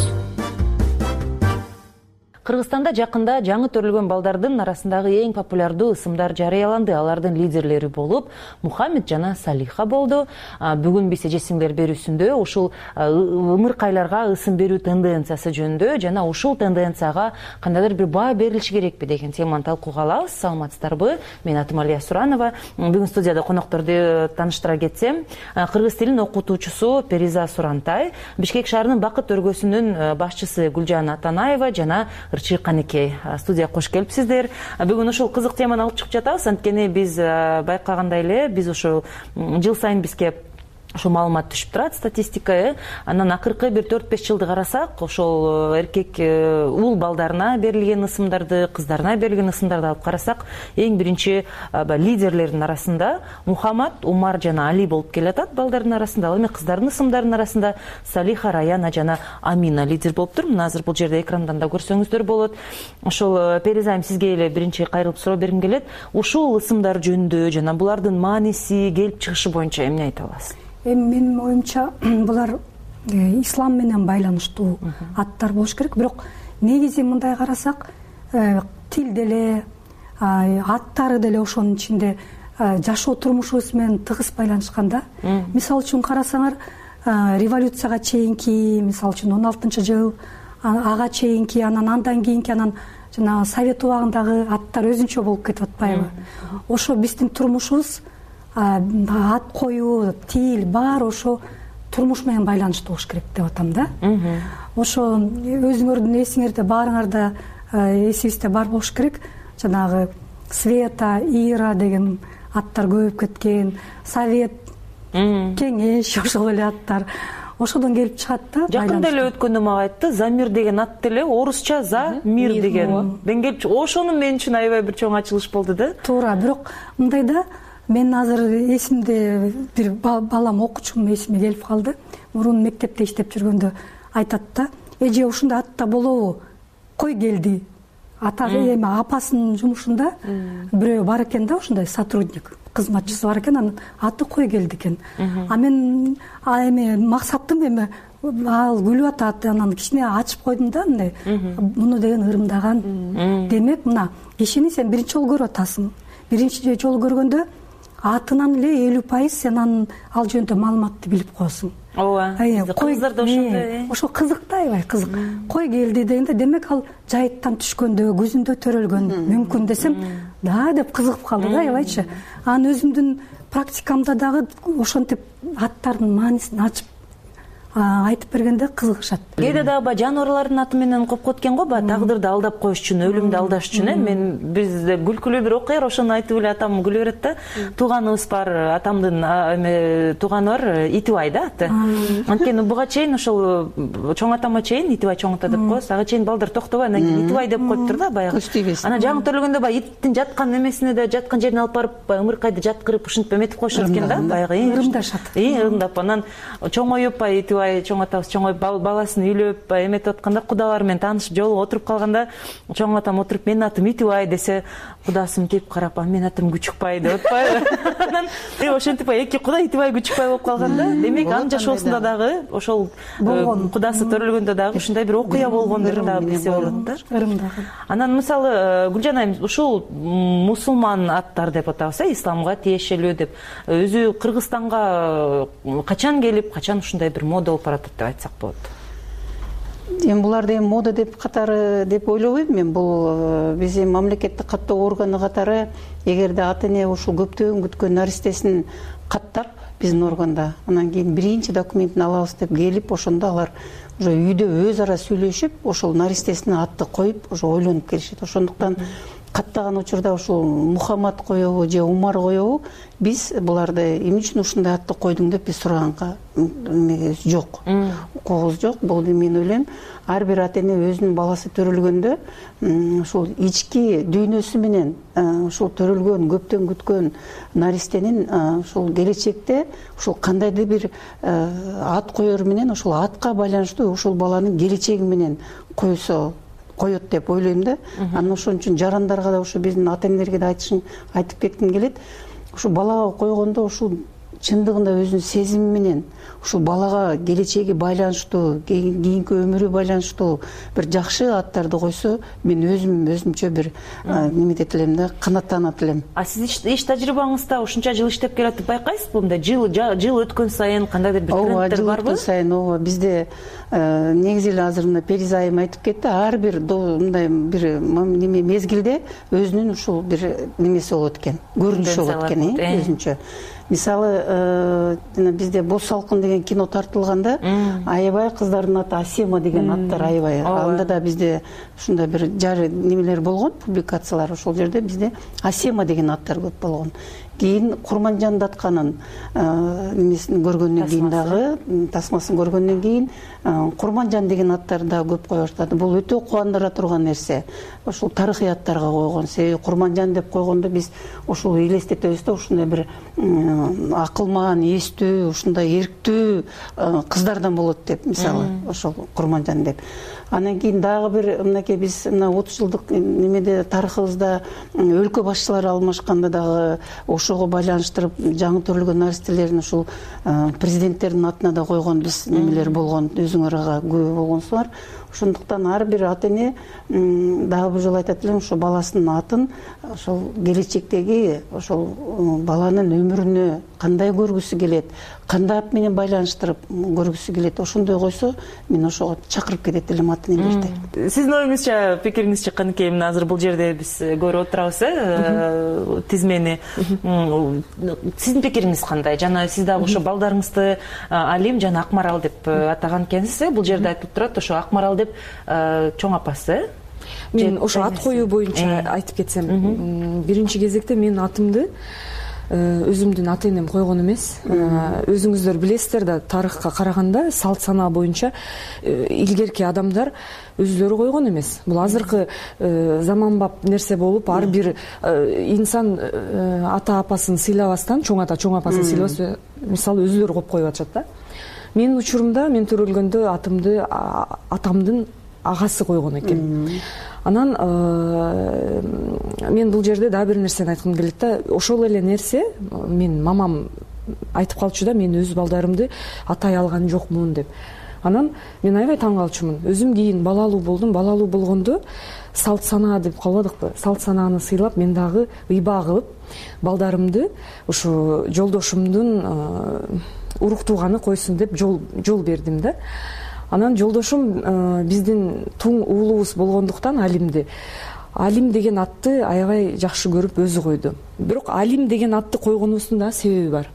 Кыргызстанда жакында жаңы төрөлгөн балдардын арасындагы эң популярдуу ысымдар жарыяланды. Алардын лидерлери болуп Мухаммед жана Салиха болду. Бүгүн биз эже сиңдилер берүүсүндө ушул ымыркайларга ысым берүү тенденциясы жөнүндө жана ушул тенденцияга кандайдыр бир баа берилиши керекпи деген теманы талкууга алабыз. Саламатсыздарбы? Мен атым Алия Суранова. Бүгүн студияда конокторду тааныштыра кетсем, кыргыз тилин окутуучусу Периза Сурантай, Бишкек шаарынын Бакыт өргөсүнүн башчысы Гүлжан Атанаева жана Ырчы Канекей студияга кош келипсиздер. Бүгүн ушул кызык теманы алып чыгып жатабыз. Анткени биз байкагандай эле биз ушул жыл сайын бизге ошол маалымат түшүп турат, статистика. Анан акыркы бир төрт беш жылды карасак, ошол эркек уул балдарына берилген ысымдарды, кыздарына берилген ысымдарды алып карасак, эң биринчи лидерлердин арасында Мухаммад, Умар жана Али болуп келатат балдардын арасында. Ал эми кыздардын ысымдарынын арасында Салиха, Раяна жана Амина лидер болуптур. Мына азыр бул жерде экрандан да көрсөңүздөр болот. Ошол Перизайым, сизге эле биринчи кайрылып суроо бергим келет. Ушул ысымдар жөнүндө жана булардын мааниси, келип чыгышы боюнча эмне айта аласыз? Эми менин оюмча булар ислам менен байланыштуу аттар болуш керек. Бирок негизи мындай карасак, тил деле, аттары деле ошонун ичинде жашоо турмушубуз менен тыгыз байланышкан да. Мисалы үчүн карасаңар, революцияга чейинки, мисалы үчүн он алтынчы жыл, ага чейинки, анан андан кийинки, анан жана Совет убагындагы аттар өзүнчө болуп кетип атпайбы? Ошо биздин турмушубуз, ат коюу, тил, баары ошо турмуш менен байланыштуу болуш керек деп атам да. Ошо өзүңөрдүн эсиңерде, баарыңарда эсибизде бар болуш керек. Жанагы Света, Ира деген аттар көбөйүп кеткен, Совет, Кеңеш, ошол эле аттар ошодон келип чыгат да. Жакында эле өткөндө мага айтты, Замир деген ат деле орусча за мир деген. Денгелчи ошону мен үчүн аябай бир чоң ачылыш болду да. Туура, бирок мындай да, мен азыр эсимде бир балам, окуучум эсиме келип калды. Мурун мектепте иштеп жүргөндө айтат да, эже ушундай атта болобу? Кой келди. Ата эми апасынын жумушунда бирөө бар экен да, ушундай сотрудник, кызматчысы бар экен, анын аты Кой келди экен. А мен эми максатым эми ал күлүп атат, анан кичине ачып койдум да, мындай муну деген ырымдаган. Демек, мына кишини сен биринчи жолу көрүп атасың. Биринчи жолу көргөндө атынан эле элүү пайыз сен анын ал жөнүндө маалыматты билип коесуң. Ооба. Кыздарда ошондой. Ошо кызык да, аябай кызык. Кой келди дегенде, демек ал жайыттан түшкөндө, көзүндө төрөлгөн, мүмкүн десем, да деп кызыгып калды да, аябайчы. Анан өзүмдүн практикамда дагы ошентип аттардын маанисин ачып айтып бергенде кызыгышат. Кээде дагы баягы жаныбарлардын аты менен коп кеткен го, баягы тагдырды алдап коюш үчүн, өлүмдү алдаш үчүн. Мен бизде күлкүлүү бир окуя, ошону айтып эле атам күлө берет да. Тууганыбыз бар, атамдын эме тууганы бар, Итибай да аты. Анткени буга чейин ошол чоң атама чейин Итибай чоң ата деп коебуз. Ага чейин балдар токтобой, анан кийин Итибай деп коюптур да баягы. Анан жаңы төрөлгөндө баягы иттин жаткан немесине да, жаткан жерине алып барып, ымыркайды жаткырып, ушинтип эметип коюшат экен да, баягы ырымдашат. Ии, ырымдап анан чоңоюп Итибай итибай чоң атабыз чоңоюп баласын үйлөп эметип атканда кудалары менен таанышып жолугуп отуруп калганда чоң атам отуруп менин атым Итибай десе кудасы мынтип карап менин атым Күчүкбай деп атпайбы анан ошентип эки куда Итибай Күчүкбай болуп калган да демек анын жашоосунда дагы ошол кудасы төрөлгөндө дагы ушундай бир окуя болгондур дагы билсе болот да. Ырымдагы. Анан мисалы Гүлжан айым ушул мусулман аттар деп атабыз э исламга тиешелүү деп өзү Кыргызстанга качан келип качан ушундай бир мода болуп баратат деп айтсак болот? Эми буларды эми мода деп катары деп ойлобойм мен. Бул биздин мамлекеттик каттоо органы катары эгерде ата эне ушул көптөн күткөн наристесин каттап биздин органда анан кийин биринчи документин алабыз деп келип ошондо алар уже үйдө өз ара сүйлөшүп ошол наристесине атты коюп уже ойлонуп келишет. Ошондуктан каттаган учурда ушул Мухаммад коебу же Умар коебу биз буларды эмне үчүн ушундай атты койдуң деп биз сураганга эмебиз жок, укугубуз жок. Бул мен ойлойм ар бир ата эне өзүнүн баласы төрөлгөндө ушул ички дүйнөсү менен ушул төрөлгөн көптөн күткөн наристенин ушул келечекте ушул кандайдыр бир ат коер менен ушул атка байланыштуу ушул баланын келечеги менен койсо коет деп ойлойм да. Анан ошон үчүн жарандарга да ушу биздин ата энелерге да айтышым айтып кетким келет. Ушу балага койгондо ушул чындыгында өзүнүн сезими менен ушул балага келечеги байланыштуу, кийинки өмүрү байланыштуу бир жакшы аттарды койсо мен өзүм өзүмчө бир неме дете элем да, канааттанат элем. А сиз иш тажрыйбаңызда ушунча жыл иштеп келатып байкайсызбы? Мындай жыл жыл өткөн сайын кандайдыр бир трендтер барбы? Ооба, жыл өткөн сайын ооба бизде негизи эле азыр мына Периза айым айтып кетти, ар бир мындай бир неме мезгилде өзүнүн ушул бир немеси болот экен, көрүнүшү болот экен өзүнчө. Мисалы бизде Боз салкын деген кино тартылганда аябай кыздардын аты Асема деген аттар аябай. Анда да бизде ушундай бир жары немелер болгон, публикациялар. Ошол жерде бизде Асема деген аттар көп болгон. Кийин Курманжан Датканын немесин көргөндөн кийин дагы тасмасын көргөндөн кийин Курманжан деген аттар да көп кое баштады. Бул өтө кубандыра турган нерсе. Ошол тарыхый аттарга койгон. Себеби Курманжан деп койгондо биз ошол элестетебиз да, ушундай бир акылман, эстүү, ушундай эрктүү кыздардан болот деп, мисалы, ошол Курманжан деп. Анан кийин дагы бир мынакей биз мына отуз жылдык немеде тарыхыбызда өлкө башчылары алмашканда дагы ошого байланыштырып жаңы төрөлгөн наристелерин ушул президенттердин атына да койгон биз немелер болгон, өзүңөр ага күбө болгонсуңар. Ошондуктан ар бир ата эне дагы бир жолу айтат элем, ошо баласынын атын ошол келечектеги ошол баланын өмүрүнө кандай көргүсү келет, кандай ат менен байланыштырып көргүсү келет, ошондой койсо мен ошого чакырып кетет элем ата энелерди. Сиздин оюңузча, пикириңизче каныкей, мына азыр бул жерде биз көрүп отурабыз э тизмени. Сиздин пикириңиз кандай? Жана сиз дагы ошо балдарыңызды Алим жана Акмарал деп атаган экенсиз. Бул жерде айтылып турат, ошо Акмарал деп чоң апасы. Мен ошо ат коюу боюнча айтып кетсем, биринчи кезекте мен атымды өзүмдүн ата энем койгон эмес. Өзүңүздөр билесиздер да, тарыхка караганда салт санаа боюнча илгерки адамдар өзүлөрү койгон эмес. Бул азыркы заманбап нерсе болуп, ар бир инсан ата апасын сыйлабастан, чоң ата чоң апасын сыйлабастан, мисалы өзүлөрү коюп коюп атышат да. Менин учурумда мен төрөлгөндө атымды атамдын агасы койгон экен. Анан мен бул жерде дагы бир нерсени айткым келет да. Ошол эле нерсе мен мамам айтып калчу да, мен өз балдарымды атай алган жокмун деп. Анан мен аябай таң калчумун. Өзүм кийин балалуу болдум. Балалуу болгондо салт санаа деп калбадыкпы? Салт санааны сыйлап, мен дагы ыйба кылып балдарымды ушу жолдошумдун уруктууганы койсун деп жол жол бердим да. Анан жолдошум биздин туң уулубуз болгондуктан Алимди Алим деген атты аябай жакшы көрүп өзү койду. Бирок Алим деген атты койгонубуздун да себеби бар.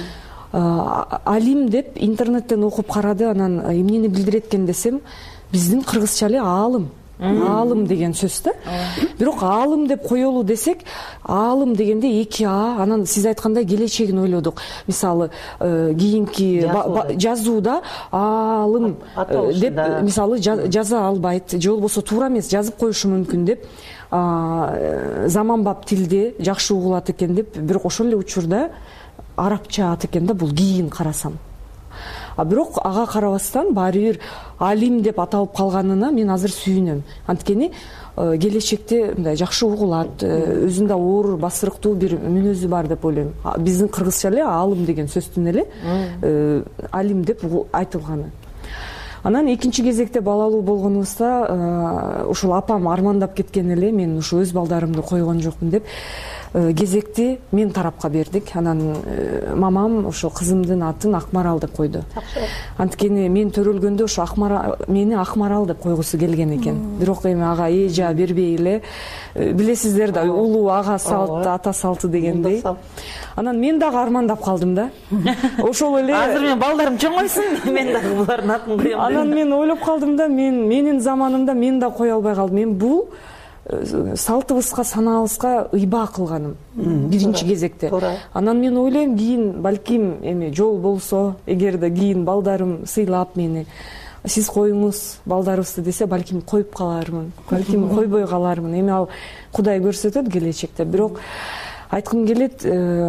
Алим деп интернеттен окуп карады, анан эмнени билдирет экен десем, биздин кыргызча эле аалым. Аалым деген сөз да. Бирок аалым деп коелу десек, аалым дегенде эки а, анан сиз айткандай келечегин ойлодук. Мисалы, кийинки жазууда аалым деп мисалы жаза албайт, же болбосо туура эмес жазып коюшу мүмкүн деп заманбап тилде жакшы угулат экен деп, бирок ошол эле учурда арабча ат экен да, бул кийин карасам. а бирок ага карабастан баары бир алим деп аталып калганына мен азыр сүйүнөм. Анткени келечекте мындай жакшы угулат, өзүндө оор басырыктуу бир мүнөзү бар деп ойлойм. Биздин кыргызча эле алым деген сөздүн эле алим деп айтылганы. Анан экинчи кезекте балалуу болгонубузда ушул апам армандап кеткен эле мен ушу өз балдарымды койгон жокмун деп кезекти мен тарапка бердик. Анан мамам ошо кызымдын атын Акмарал деп койду. Анткени мен төрөлгөндө ошо Акмарал мени Акмарал деп койгусу келген экен. Бирок эми ага эжа бербей эле, билесиздер да, улуу ага салт, ата салты дегендей. Анан мен дагы армандап калдым да. Ошол эле азыр мен балдарым чоңойсун, мен дагы булардын атын коем. Анан мен ойлоп калдым да, мен менин заманымда мен да кое албай калдым. Мен бул салтыбызга, санаабызга ыйба кылганым биринчи кезекте. Анан мен ойлойм, кийин балким эми жол болсо, эгерде кийин балдарым сыйлап мени, сиз коюңуз балдарыбызды десе, балким коюп калармын, балким койбой калармын. Эми ал Кудай көрсөтөт келечекте. Бирок айткым келет,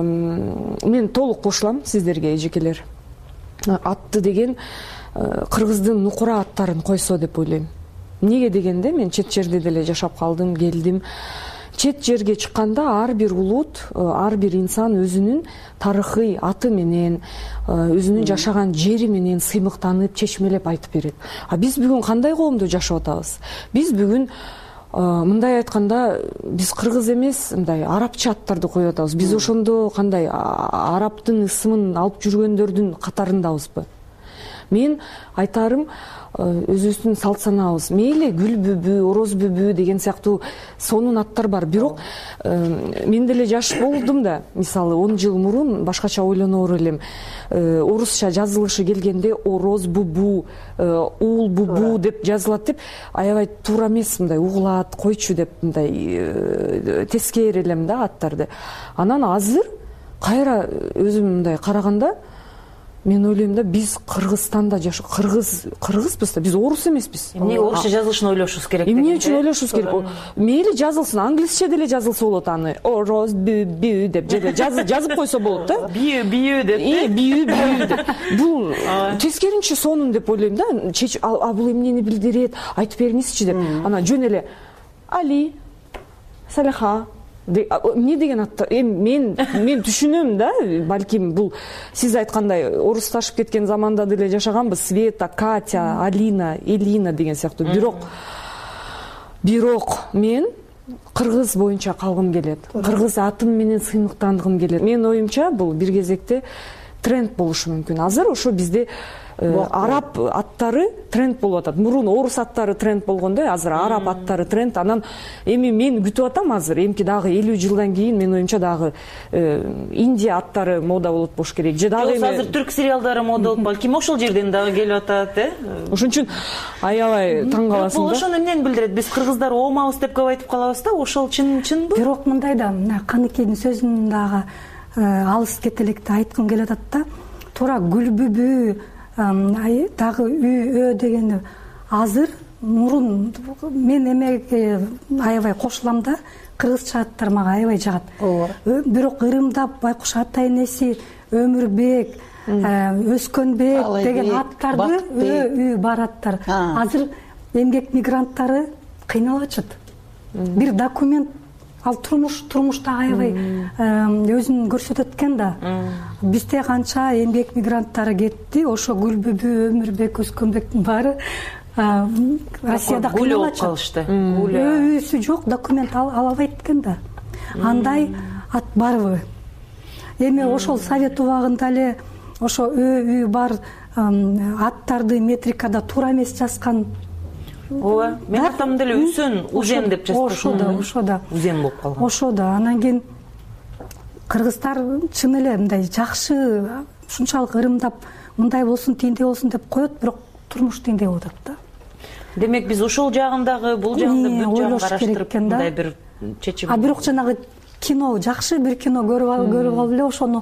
мен толук кошулам сиздерге, эжекелер. Атты деген кыргыздын нукура аттарын койсо деп ойлойм. Неге дегенде мен чет жерде деле жашап калдым, келдим. Чет жерге чыкканда ар бир улут, ар бир инсан өзүнүн тарыхый аты менен, өзүнүн жашаган жери менен сыймыктанып, чечмелеп айтып берет. А биз бүгүн кандай коомдо жашап атабыз? Биз бүгүн мындай айтканда, биз кыргыз эмес, мындай арабча аттарды коюп атабыз. Биз ошондо кандай арабтын ысымын алып жүргөндөрдүн катарындабызбы? Мен айтарым, өзүбүздүн салт санаабыз. Мейли гүл бүбү, ороз бүбү деген сыяктуу сонун аттар бар. Бирок мен деле жаш болдум да, мисалы он жыл мурун башкача ойлоноор элем. Орусча жазылышы келгенде ороз бубу, уул бубу деп жазылат деп, аябай туура эмес, мындай угулат, койчу деп мындай тескээр элем да аттарды. Анан азыр кайра өзүм мындай караганда мен ойлойм да, биз Кыргызстанда жашоо, кыргыз кыргызбыз да, биз орус эмеспиз. Эмне орусча жазылышын ойлошубуз керек деген. Эмне үчүн ойлошубуз керек? Мейли жазылсын, англисче деле жазылса болот аны. Ороз бүү деп жазып койсо болот да. Бию бию деп. Э, бию бию деп. Бул тескеринче сонун деп ойлойм да. А бул эмнени билдирет? Айтып бериңизчи деп. Анан жөн эле Али, Салиха эмне деген аттар? Эми мен мен түшүнөм да, балким бул сиз айткандай орусташып кеткен заманда деле жашаганбыз. Света, Катя, Алина, Элина деген сыяктуу. Бирок бирок мен кыргыз боюнча калгым келет. Кыргыз атым менен сыймыктангым келет. Менин оюмча бул бир кезекте тренд болушу мүмкүн. Азыр ошо бизде араб аттары тренд болуп атат. Мурун орус аттары тренд болгондой, азыр араб аттары тренд. Анан эми мен күтүп атам азыр, эмки дагы элүү жылдан кийин менин оюмча дагы Индия аттары мода болот болуш керек. Же дагы эми азыр түрк сериалдары мода болуп, балким ошол жерден дагы келип атат, э? Ошон үчүн аябай таң каласың да. Бул ошону эмнени билдирет? Биз кыргыздар оомабыз деп көп айтып калабыз да, ошол чын чынбы? Бирок мындай да, мына Каныкейдин сөзүн дагы алыс кетелекте айткым келип атат да. Туура гүлбүбү дагы үй дегени азыр мурун мен эмеге аябай кошулам да, кыргызча аттар мага аябай жагат. Бирок ырымдап байкуш ата энеси, Өмүрбек, Өскөнбек деген аттарды үй бар аттар. Азыр эмгек мигранттары кыйналачат. Бир документ ал турмуш турмушта аябай өзүн көрсөтөт экен да. Бизде канча эмгек мигранттары кетти, ошо Гүлбүбү, Өмүрбек, Өскөнбектин баары Россияда кыйналачат. Үйүсү жок, документ ала албайт экен да. Андай ат барбы? Эми ошол Совет убагында эле ошо үй бар аттарды метрикада туура эмес жазган. Ооба, мен атам деле Үсөн, Узен деп жазып койгон. Ошо да, ошо да. Узен болуп калган. Ошо да. Анан кийин кыргыздар чын эле мындай жакшы, ушунчалык ырымдап, мындай болсун, тиндей болсун деп коет, бирок турмуш тиндей болуп атат да. Демек биз ошол жагындагы, бул жагында бүт жагын караштырып, мындай бир чечим. А бирок жанагы кино, жакшы бир кино көрүп алып, көрүп алып эле ошону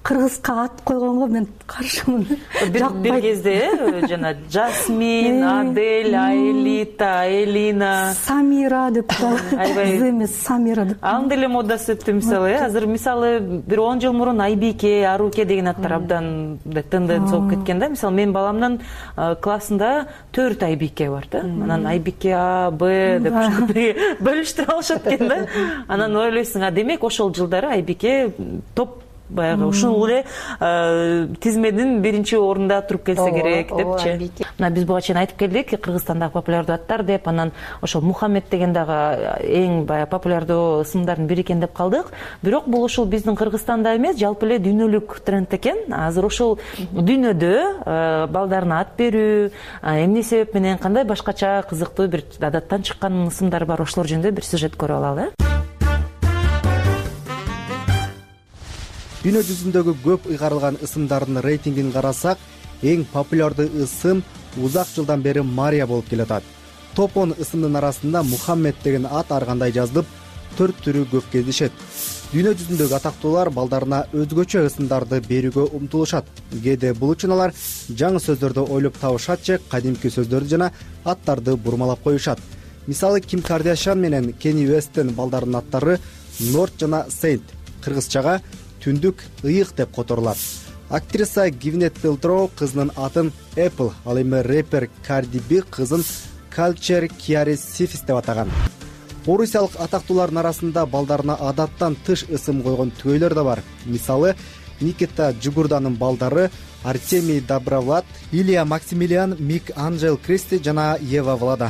кыргызга ат койгонго мен каршымын. Бир кезде жана Жасмин, Адель, Аэлита, Элина, Самира деп кыз эмес, Самира деп. Анын деле модасы өттү мисалы. Азыр мисалы бир он жыл мурун Айбике, Аруке деген аттар абдан тенденция болуп кеткен да. Мисалы менин баламдын классында төрт Айбике бар да. Анан Айбике А, Б деп бөлүштүрүп алышат экен да. Анан ойлойсуң, а демек ошол жылдары Айбике топ баягы ушул эле тизмедин биринчи орунда туруп келсе керек депчи. Мына биз буга чейин айтып келдик, Кыргызстандагы популярдуу аттар деп, анан ошол Мухаммед деген дагы эң баягы популярдуу ысымдардын бири экен деп калдык. Бирок бул ушул биздин Кыргызстанда эмес, жалпы эле дүйнөлүк тренд экен. Азыр ушул дүйнөдө балдарына ат берүү, эмне себеп менен, кандай башкача кызыктуу бир адаттан чыккан ысымдар бар, ошолор жөнүндө бир сюжет көрүп алалы. Дүйнө жүзүндөгү көп ыйгарылган ысымдардын рейтингин карасак, эң популярдуу ысым узак жылдан бери Мария болуп келатат. Топ он ысымдын арасында Мухаммед деген ат ар кандай жазылып, төрт түрү көп кездешет. Дүйнө жүзүндөгү атактуулар балдарына өзгөчө ысымдарды берүүгө умтулушат. Кээде бул үчүн алар жаңы сөздөрдү ойлоп табышат же кадимки сөздөрдү жана аттарды бурмалап коюшат. Мисалы Ким Кардашьян менен Кени Уэсттин балдарынын аттары Норт жана Сейнт, кыргызчага түндүк ыйык деп которулат. Актриса Гвинет Пэлтроу кызынын атын Apple, ал эми рэпер Cardi B кызын Culture Kiaris Sifis деп атаган. Орусиялык атактуулардын арасында балдарына адаттан тыш ысым койгон түгөйлөр да бар. Мисалы Никита Джигурданын балдары Артемий Добровлад, Илья Максимилиан, Мик Анжел Кристи жана Ева Влада.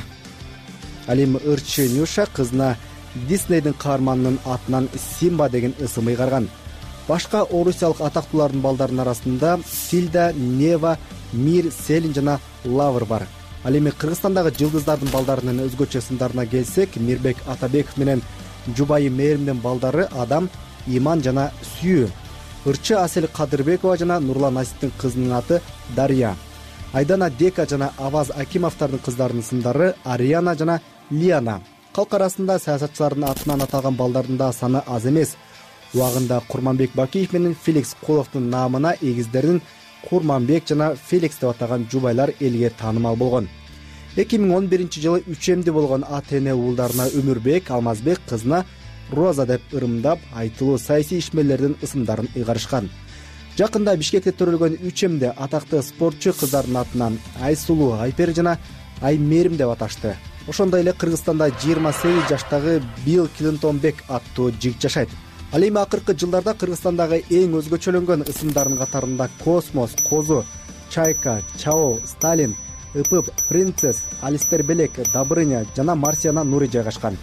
Ал эми ырчы Нюша кызына Диснейдин каарманынын атынан Симба деген ысым ыйгарган. Башка орусиялык атактуулардын балдарынын арасында Сильда, Нева, Мир, Селин жана Лавр бар. Ал эми Кыргызстандагы жылдыздардын балдарынын өзгөчө ысымдарына келсек, Мирбек Атабеков менен Жубайы Мээримдин балдары Адам, Иман жана Сүйүү. Ырчы Асель Кадырбекова жана Нурлан Асиптин кызынын аты Дарья. Айдана Дека жана Аваз Акимовдордун кыздарынын ысымдары Ариана жана Лиана. Калк арасында саясатчылардын атынан аталган балдардын да саны аз эмес. Убагында Курманбек Бакиев менен Феликс Куловдун наамына эгиздерин Курманбек жана Феликс деп атаган жубайлар элге таанымал болгон. эки миң он биринчи жылы үч эмди болгон ата эне уулдарына Өмүрбек, Алмазбек, кызына Роза деп ырымдап, айтылуу саясий ишмерлердин ысымдарын ыйгарышкан. Жакында Бишкекте төрөлгөн үч эмди атактуу спортчу кыздардын атынан Айсулуу, Айпер жана Аймерим деп аташты. Ошондой эле Кыргызстанда жыйырма сегиз жаштагы Билл Клинтонбек аттуу жигит жашайт. Ал эми акыркы жылдарда Кыргызстандагы эң өзгөчөлөнгөн ысымдардын катарында Космос, Козу, Чайка, Чао, Сталин, Ыпып, Принцесс, Алистер Белек, Добрыня жана Марсиана Нури жайгашкан.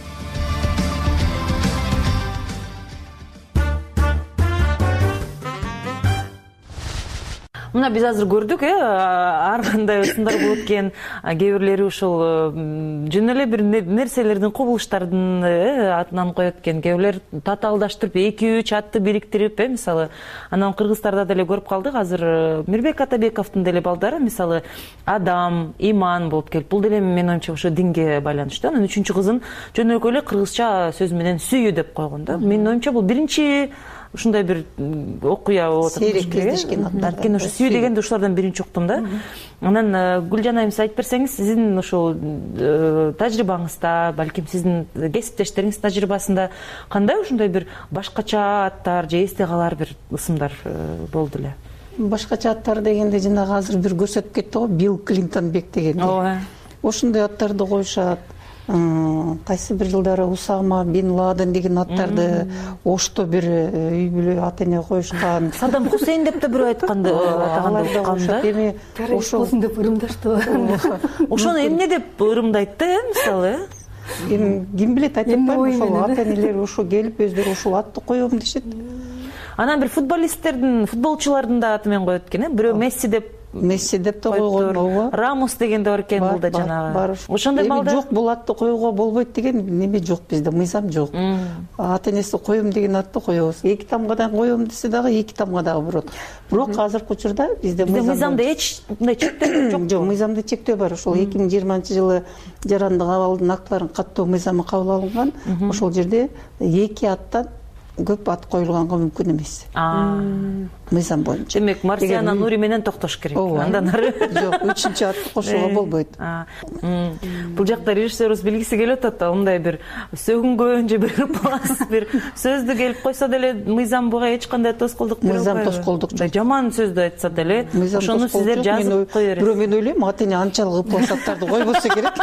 Мына биз азыр көрдүк, э, ар кандай ысымдар болот экен. Кээ бирлери ушул жөн эле бир нерселердин, кубулуштардын атынан коет экен. Кээ бирлер татаалдаштырып эки үч атты бириктирип, э, мисалы, анан кыргыздарда деле көрүп калдык. Азыр Мирбек Атабековдун деле балдары, мисалы, Адам, Иман болуп келип, бул деле менин оюмча ошо динге байланыштуу. Анан үчүнчү кызын жөнөкөй эле кыргызча сөз менен Сүйүү деп койгон да. Менин оюмча бул биринчи ушундай бир окуя болуп атат. Сейрек кездешкен аттар. Анткени ошо Сүйүү дегенди ушулардан биринчи уктум да. Анан Гүлжан айым, сиз айтып берсеңиз, сиздин ошол тажрыйбаңызда, балким сиздин кесиптештериңиз тажрыйбасында кандай ушундай бир башкача аттар же эсте калар бир ысымдар болду эле? Башкача аттар дегенде жанагы азыр бир көрсөтүп кетти го, Билл Клинтонбек деген. Ошондой аттарды коюшат. Кайсы бир жылдары Усама Бин Ладен деген аттарды Ошто бир үй бүлө ата эне коюшкан. Саддам Хусейн деп да бирөө айтканды атаганда уккам да. Эми ошол деп ырымдаштыбы? Ошону эмне деп ырымдайт да, мисалы? Эми ким билет, айтып атпайм, ошол ата энелер ошо келип өздөрү ошол атты коем дешет. Анан бир футболисттердин, футболчулардын да аты менен коет экен, э? Бирөө Месси деп Месси деп да койгон, ооба. Рамус деген да бар экен бул да жанагы. Ошондой балдар жок, бул атты коюуга болбойт деген неме жок бизде, мыйзам жок. Ата энеси коем деген атты коебуз. Эки тамгадан коем десе дагы эки тамга дагы болот. Бирок азыркы учурда бизде мыйзамда эч мындай чектөө жок. Жок, мыйзамда чектөө бар. Ошол эки миң жыйырманчы жылы жарандык абалдын актыларын каттоо мыйзамы кабыл алынган. Ошол жерде эки аттан көп ат коюлганга мүмкүн эмес мыйзам боюнча. Демек Марсиана Нури менен токтош керек. Андан ары жок, үчүнчү атты кошууга болбойт. Бул жакта режиссерибиз билгиси келип атат да, мындай бир сөгүнгөн же бир ырпас бир сөздү келип койсо деле мыйзам буга эч кандай тоскоолдук бере албайбы? Мыйзам тоскоолдук жок. Жаман сөздү айтса деле ошону сиздер жазып кое бересиз. Бирок мен ойлойм, ата эне анчалык ырпасаттарды койбосо керек.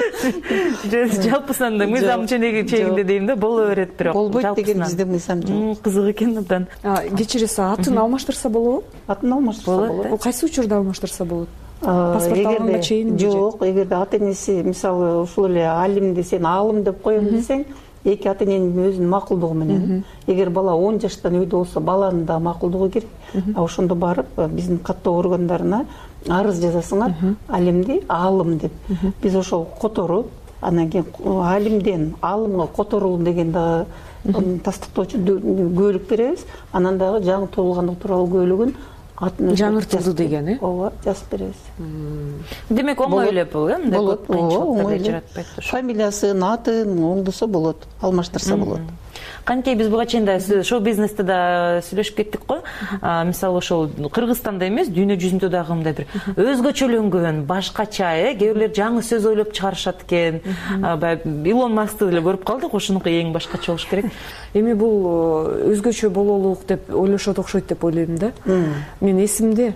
Жалпысында мыйзам чегинде дейм да, боло берет бирок. Болбойт деген бизде мыйзам жок. Кызык экен абдан. Кечириси, атын алмаштырса болобу? Атын алмаштырса болот. Бул кайсы учурда алмаштырса болот? Паспорт алганга чейин? Жок, эгерде ата энеси мисалы ушул эле алим десең, алым деп коем десең, эки ата эненин өзүнүн макулдугу менен. Эгер бала он жаштан үйдө болсо, баланын да макулдугу керек. А ошондо барып биздин каттоо органдарына арыз жазасыңар, алимди алым деп. Биз ошол которуп, анан кийин алимден алымга которуу деген да тастыктоочу куөлүк беребиз. Анан дагы жаңы туулгандык тууралуу куөлүгүн жаңыртылды деген, э? Ооба, жазып беребиз. Демек оңой эле бул, э? Болот, оңой эле. Фамилиясын, атын оңдосо болот, алмаштырса болот. Канткей биз буга чейин да шоу-бизнесте да сүйлөшүп кеттик го. Мисалы ошол Кыргызстанда эмес, дүйнө жүзүндө дагы мындай бир өзгөчөлөнгөн, башкача, э, кээ бирлер жаңы сөз ойлоп чыгарышат экен. Илон Маскты деле көрүп калдык, ошонуку эң башкача болуш керек. Эми бул өзгөчө бололук деп ойлошот окшойт деп ойлойм да. Мен эсимде,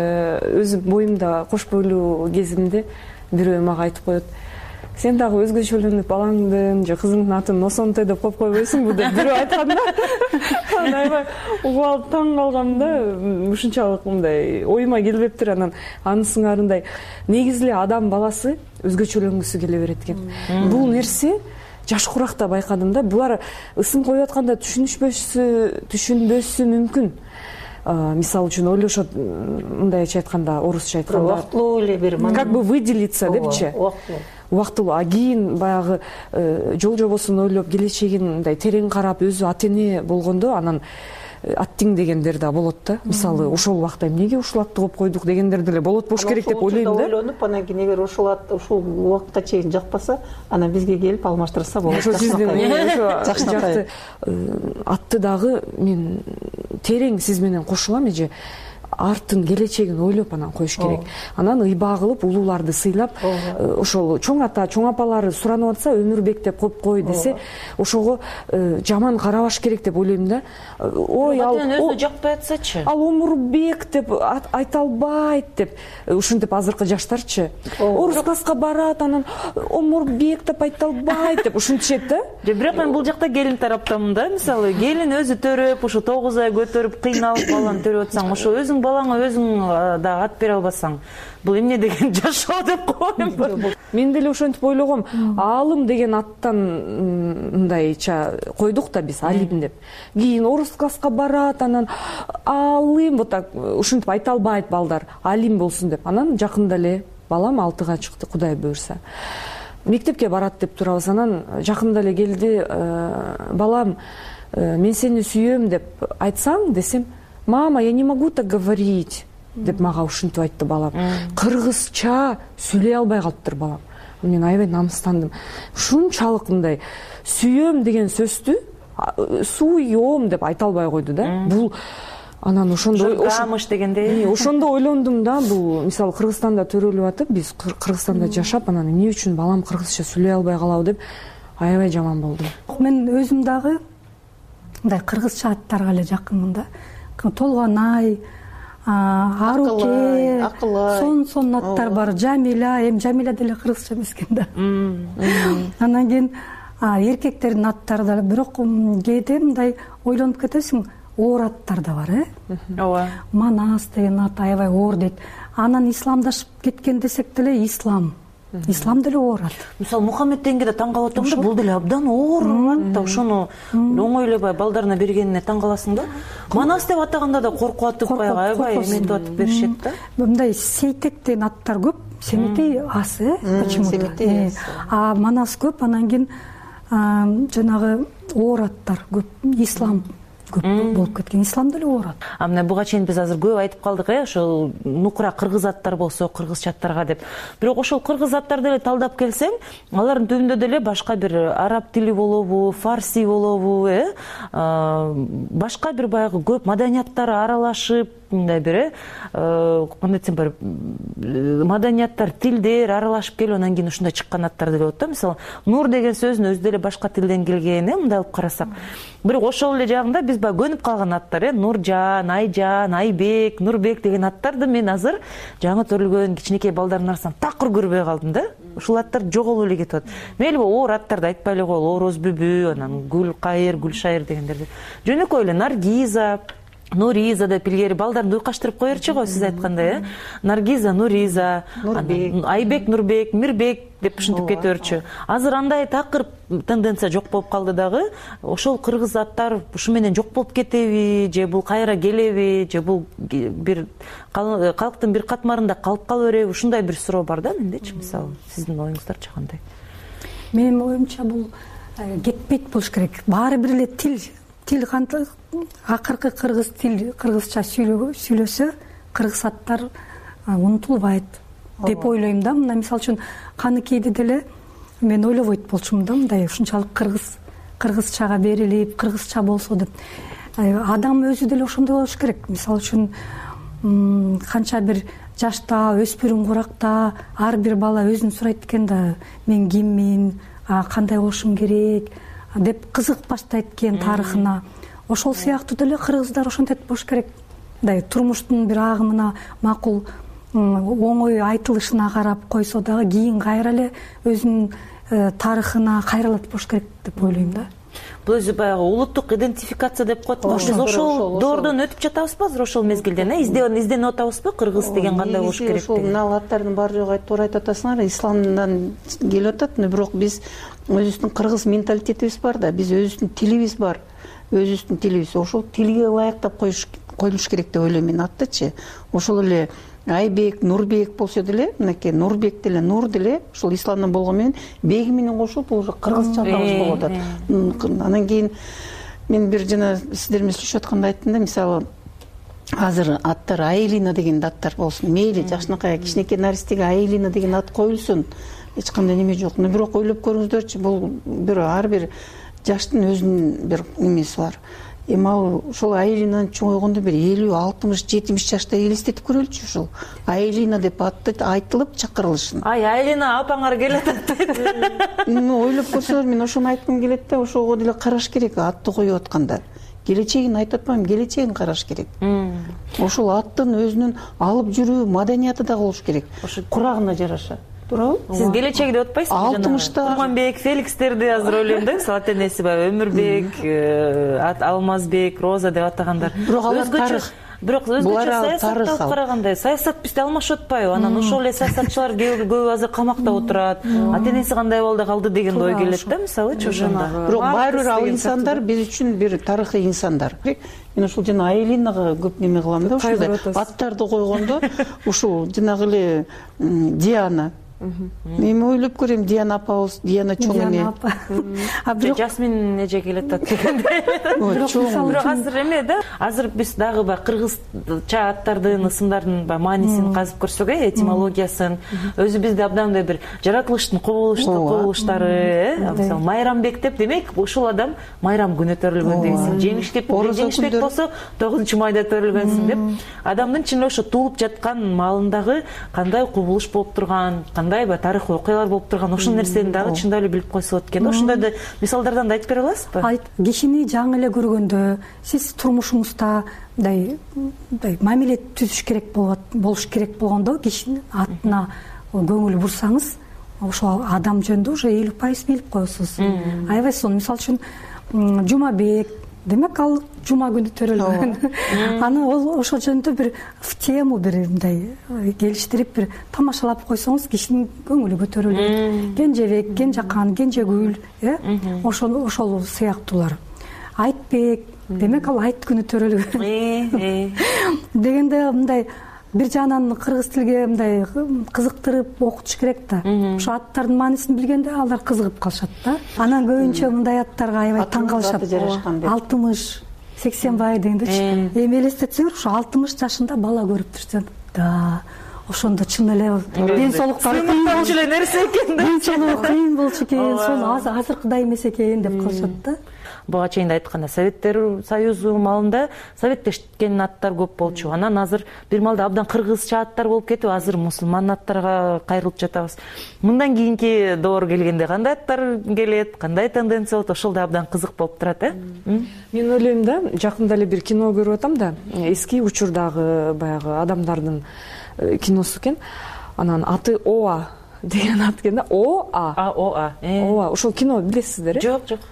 өз боюмда кош бойлуу кезимде бирөө мага айтып коет: сен дагы өзгөчөлөнүп балаңдын же кызыңдын атын Осонтой деп коюп койбойсуңбу деп бирөө айтканда, анан аябай угуп алып таң калгам да, ушунчалык мындай оюма келбептир. Анан анын сыңарындай негизи эле адам баласы өзгөчөлөнгүсү келе берет экен. Бул нерсе жаш куракта байкадым да. Булар ысым коюп атканда түшүнүшпөсү, түшүнбөсү мүмкүн. Мисалы үчүн ойлошот, мындайча айтканда, орусча айтканда, убактылуу эле бир как бы выделиться депчи. Убактылуу. А кийин баягы жол жобосун ойлоп, келечегин мындай терең карап, өзү ата эне болгондо анан аттиң дегендер да болот да. Мисалы, ошол убакта эмнеге ушул атты коюп койдук дегендер деле болот болуш керек деп ойлойм да. Ойлонуп, анан кийин эгер ушул ат ушул убакытка чейин жакпаса, анан бизге келип алмаштырса болот. Ошо сиздин жакты атты дагы мен терең сиз менен кошулам эже. Артын, келечегин ойлоп анан коюш керек. Анан ыйбаа кылып, улууларды сыйлап, ошол чоң ата, чоң апалары суранып атса, Өмүрбек деп коюп кой десе, ошого жаман карабаш керек деп ойлойм да. Ой, ал өзү жакпай атсачы. Ал Омурбек деп айта албайт деп, ушинтип азыркы жаштарчы. Орус класска барат, анан Омурбек деп айта албайт деп ушинтишет да. Бирок мен бул жакта келин тараптамын да. Мисалы, келин өзү төрөп, ошо тогуз ай көтөрүп, кыйналып баланы төрөп атсаң, ошо өзүң балаңа өзүң да ат бере албасаң, бул эмне деген жашоо деп коем. Мен деле ошентип ойлогом, алым деген аттан мындайча койдук да биз, алим деп. Кийин орус класска барат, анан алым, вот так ушинтип айта албайт балдар, алим болсун деп. Анан жакында эле балам алтыга чыкты, Кудай буйрса. Мектепке барат деп турабыз, анан жакында эле келди, балам, мен сени сүйөм деп айтсаң десем, мама, я не могу так говорить, деп мага ушинтип айтты балам. Кыргызча сүйлөй албай калыптыр балам. Мен аябай намыстандым. Ушунчалык мындай сүйөм деген сөздү суйом деп айта албай койду да. Бул анан ошондо гамыш дегендей. Ошондо ойлондум да, бул мисалы Кыргызстанда төрөлүп атып, биз Кыргызстанда жашап, анан эмне үчүн балам кыргызча сүйлөй албай калабы деп аябай жаман болдум. Мен өзүм дагы мындай кыргызча аттарга эле жакынмын да. Толгонай, Аруке, сон сон аттар бар, Жамиля, эми Жамиля деле кыргызча эмес экен да. Анан кийин эркектердин аттары да, бирок кээде мындай ойлонуп кетесиң, оор аттар да бар, э? Ооба. Манас деген ат аябай оор дейт. Анан исламдашып кеткен десек деле ислам. Ислам деле оор ат. Мисалы Мухаммед дегенде таң калып атам да, бул деле абдан оор ат да, ошону оңой эле балдарына бергенине таң каласың да. Манас деп атаганда да коркуп атып, баягы аябай эметип атып беришет да. Мындай Сейтек деген аттар көп, Семетей асы, почему-то. А Манас көп, анан кийин жанагы оор аттар көп, ислам көп болуп кеткен, исламда эле барат. А мына буга чейин биз азыр көп айтып калдык э ошол нукура кыргыз аттар болсо кыргызча аттарга деп. Бирок ошол кыргыз аттарды эле талдап келсең, алардын түбүндө деле башка бир араб тили болобу, фарси болобу, э башка бир баягы көп маданияттар аралашып, мындай бир э кандай десем бир маданияттар, тилдер аралашып келип анан кийин ушундай чыккан аттар деле болот да. Мисалы, Нур деген сөздүн өзү деле башка тилден келген, э мындай алып карасак. Бирок ошол эле жагында биз баягы көнүп калган аттар, э Нуржан, Айжан, Айбек, Нурбек деген аттарды мен азыр жаңы төрөлгөн кичинекей балдардын арасынан такыр көрбөй калдым да. Ушул аттар жоголуп эле кетип атат. Мейли оор аттарды айтпай эле коелу, Орозбүбү, анан Гүлкайыр, Гүлшайыр дегендерди. Жөнөкөй эле Наргиза, Нуриза деп илгери балдарды уйкаштырып коерчу го сиз айткандай, э Наргиза, Нуриза, Айбек, Нурбек, Мирбек деп ушинтип кетөрчү. Азыр андай такыр тенденция жок болуп калды дагы. Ошол кыргыз аттар ушу менен жок болуп кетеби, же бул кайра келеби, же бул бир калктын бир катмарында калып кала береби? Ушундай бир суроо бар да мендечи. Мисалы, сиздин оюңуздарчы кандай? Менин оюмча бул кетпейт болуш керек. Баары бир эле тил тил кантип акыркы кыргыз тил кыргызча сүйлөсө кыргыз аттар унутулбайт деп ойлойм да. Мына мисалы үчүн Каныкейди деле мен ойлобойт болчумун да, мындай ушунчалык кыргыз кыргызчага берилип кыргызча болсо деп. Адам өзү деле ошондой болуш керек. Мисалы үчүн канча бир жашта, өспүрүм куракта ар бир бала өзүн сурайт экен да, мен киммин, кандай болушум керек деп кызык баштайт экен тарыхына. Ошол сыяктуу деле кыргыздар ошентет болуш керек. Мындай турмуштун бир агымына макул оңой айтылышына карап койсо дагы кийин кайра эле өзүнүн тарыхына кайрылат болуш керек деп ойлойм да. Бул өзү баягы улуттук идентификация деп коет. Биз ошол доордон өтүп жатабызбы азыр ошол мезгилден? Э изденип атабызбы кыргыз деген кандай болуш керек деген? Ошол мына аттардын баары жок айтып туура айтып атасыңар, исламдан келип атат, бирок биз өзүбүздүн кыргыз менталитетибиз бар да, биз өзүбүздүн тилибиз бар. Өзүбүздүн тилибиз, ошол тилге ылайыктап коюлуш керек деп ойлойм мен аттычы. Ошол эле Айбек, Нурбек болсо деле, мынакей Нурбек деле, Нур деле ошол исламдан болгон менен беги менен кошулуп уже кыргызча атабыз болуп атат. Анан кийин мен бир жана сиздер менен сүйлөшүп атканда айттым да, мисалы азыр аттар Айлина деген аттар болсун, мейли жакшынакай кичинекей наристеге Айлина деген ат коюлсун, эч кандай неме жок. Бирок ойлоп көрүңүздөрчү, бул бир ар бир жаштын өзүнүн бир немеси бар. Эми ал ошол Айлинаны чоңойгондо бир элүү, алтымыш, жетимиш жашта элестетип көрөлүчү ушул. Айлина деп аты айтылып чакырылышын. Ай, Айлина апаңар келет атат. Ну, ойлоп көрсөңөр, мен ошону айткым келет да, ошого деле караш керек атты коюп атканда. Келечегин айтып атпайм, келечегин караш керек. Ошол аттын өзүнүн алып жүрүү маданияты да болуш керек. Ошо курагына жараша. Туурабы? Сиз келечеги деп атпайсызбы? алтымышта Курманбек, Феликстерди азыр ойлойм да, мисалы ата энеси баягы Өмүрбек, Алмазбек, Роза деп атагандар. Бирок алар тарых. Бирок өзгөчө саясатты алып караганда, саясат бизде алмашып атпайбы? Анан ошол эле саясатчылар көбү азыр камакта отурат. Ата энеси кандай болду калды деген ой келет да, мисалычы ошондо. Бирок баары бир ал инсандар биз үчүн бир тарыхый инсандар. Мен ушул жана Айлинага көп неме кылам да, ушундай аттарды койгондо, ушул жанагы эле Диана. Мен ойлоп көрөм, Диана апабыз, Диана чоң эне. А бирок Жасмин эже келет атат дегенде. Бирок азыр эме да, азыр биз дагы баягы кыргызча аттардын, ысымдардын баягы маанисин казып көрсөк, этимологиясын, өзү бизде абдан бир жаратылыштын кобулуштары, мисалы Майрамбек деп, демек ушул адам майрам күнү төрөлгөн дегенсиң. Жеңишбек Жеңишбек болсо тогузунчу майда төрөлгөнсүң деп, адамдын чын эле ошо туулуп жаткан маалындагы кандай кубулуш болуп турган, кандай тарыхый окуялар болуп турган, ошол нерсени дагы чындап эле билип койсо болот экен. Ошондой да мисалдардан да айтып бере аласызбы? Айт, кишини жаңы эле көргөндө, сиз турмушуңузда мындай мындай мамиле түзүш керек болуш керек болгондо, кишинин атына көңүл бурсаңыз, ошол адам жөнүндө уже элүү пайыз билип коесуз. Аябай сонун. Мисалы үчүн Жумабек, демек ал жума күнү төрөлгөн. Аны ошол жөнүндө бир тему бир мындай келиштирип бир тамашалап койсоңуз, кишинин көңүлү көтөрүлөт. Кенжебек, Кенжакан, Кенжегүл, э? Ошол ошол сыяктуулар. Айтбек, демек ал айт күнү төрөлгөн. Дегенде мындай бир жагынан кыргыз тилге мындай кызыктырып окутуш керек да. Ошо аттардын маанисин билгенде алар кызыгып калышат да. Анан көбүнчө мындай аттарга аябай таң калышат. алтымыш сексенбай дегендечи эми элестетсеңер ушу алтымыш жашында бала көрүп турсаң да ошондо чын эле ден соолуктары болчу эле нерсе экен ден соолугу кыйын болчу экен сону азыркыдай эмес экен деп калышат да. Буга чейин да айтканда Советтер Союзу маалында советтешкен аттар көп болчу. Анан азыр бир маалда абдан кыргызча аттар болуп кетип, азыр мусулман аттарга кайрылып жатабыз. Мындан кийинки доор келгенде кандай аттар келет, кандай тенденция болот, ошол да абдан кызык болуп турат, э? Мен ойлойм да, жакында эле бир кино көрүп атам да, эски учурдагы баягы адамдардын киносу экен. Анан аты Оа деген ат экен да. Оа. А, Оа. Оа. Ошол кино билесиздер, э? Жок, жок.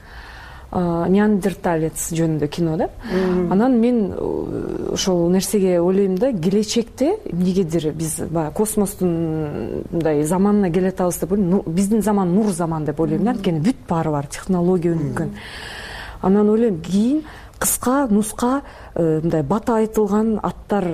Неандерталец жөнүндө кино да. Анан мен ошол нерсеге ойлойм да, келечекте эмнегедир биз баягы космостун мындай заманына келатабыз деп ойлойм. Биздин заман нур заман деп ойлойм да, анткени бүт баары бар, технология өнүккөн. Анан ойлойм, кийин кыска, нуска мындай бата айтылган аттар,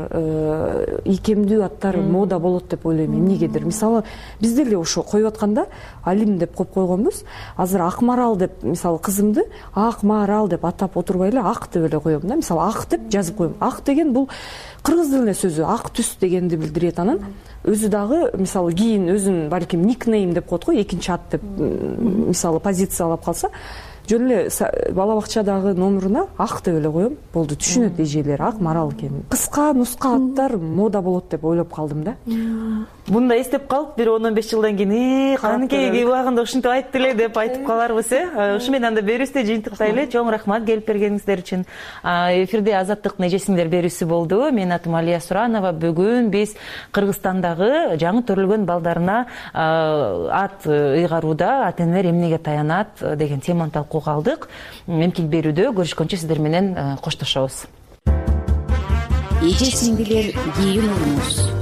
ийкемдүү аттар мода болот деп ойлойм. Эмнегедир. Мисалы, биз деле ошо коюп атканда Алим деп коюп койгонбуз. Азыр Акмарал деп, мисалы, кызымды Акмарал деп атап отурбай эле Ак деп эле коём да. Мисалы, Ак деп жазып коём. Ак деген бул кыргыз тилинде сөзү, ак түс дегенди билдирет. Анан өзү дагы, мисалы, кийин өзүн балким никнейм деп коет го, экинчи ат деп, мисалы, позициялап калса, жөн эле бала бакчадагы номеруна Ак деп эле коём. Болду, түшүнөт эжелер, Ак Марал экен. Кыска, нуска аттар мода болот деп ойлоп калдым да. Мында эстеп калып, бир он он беш жылдан кийин, "Э, каныкей убагында ушинтип айтты эле" деп айтып каларбыз, э? Ушу менен анда берүүбүздү жыйынтыктайлы. Чоң рахмат келип бергениңиздер үчүн. Эфирде Азаттык нежесиңдер берүүсү болду. Менин атым Алия Суранова. Бүгүн биз Кыргызстандагы жаңы төрөлгөн балдарына ат ыйгарууда ата энелер эмнеге таянат деген теманы талкууга алдык. Эмкилик берүүдө көрүшкөнчө сиздер менен коштошобуз. Эже сиңдилер, кийин урмуз.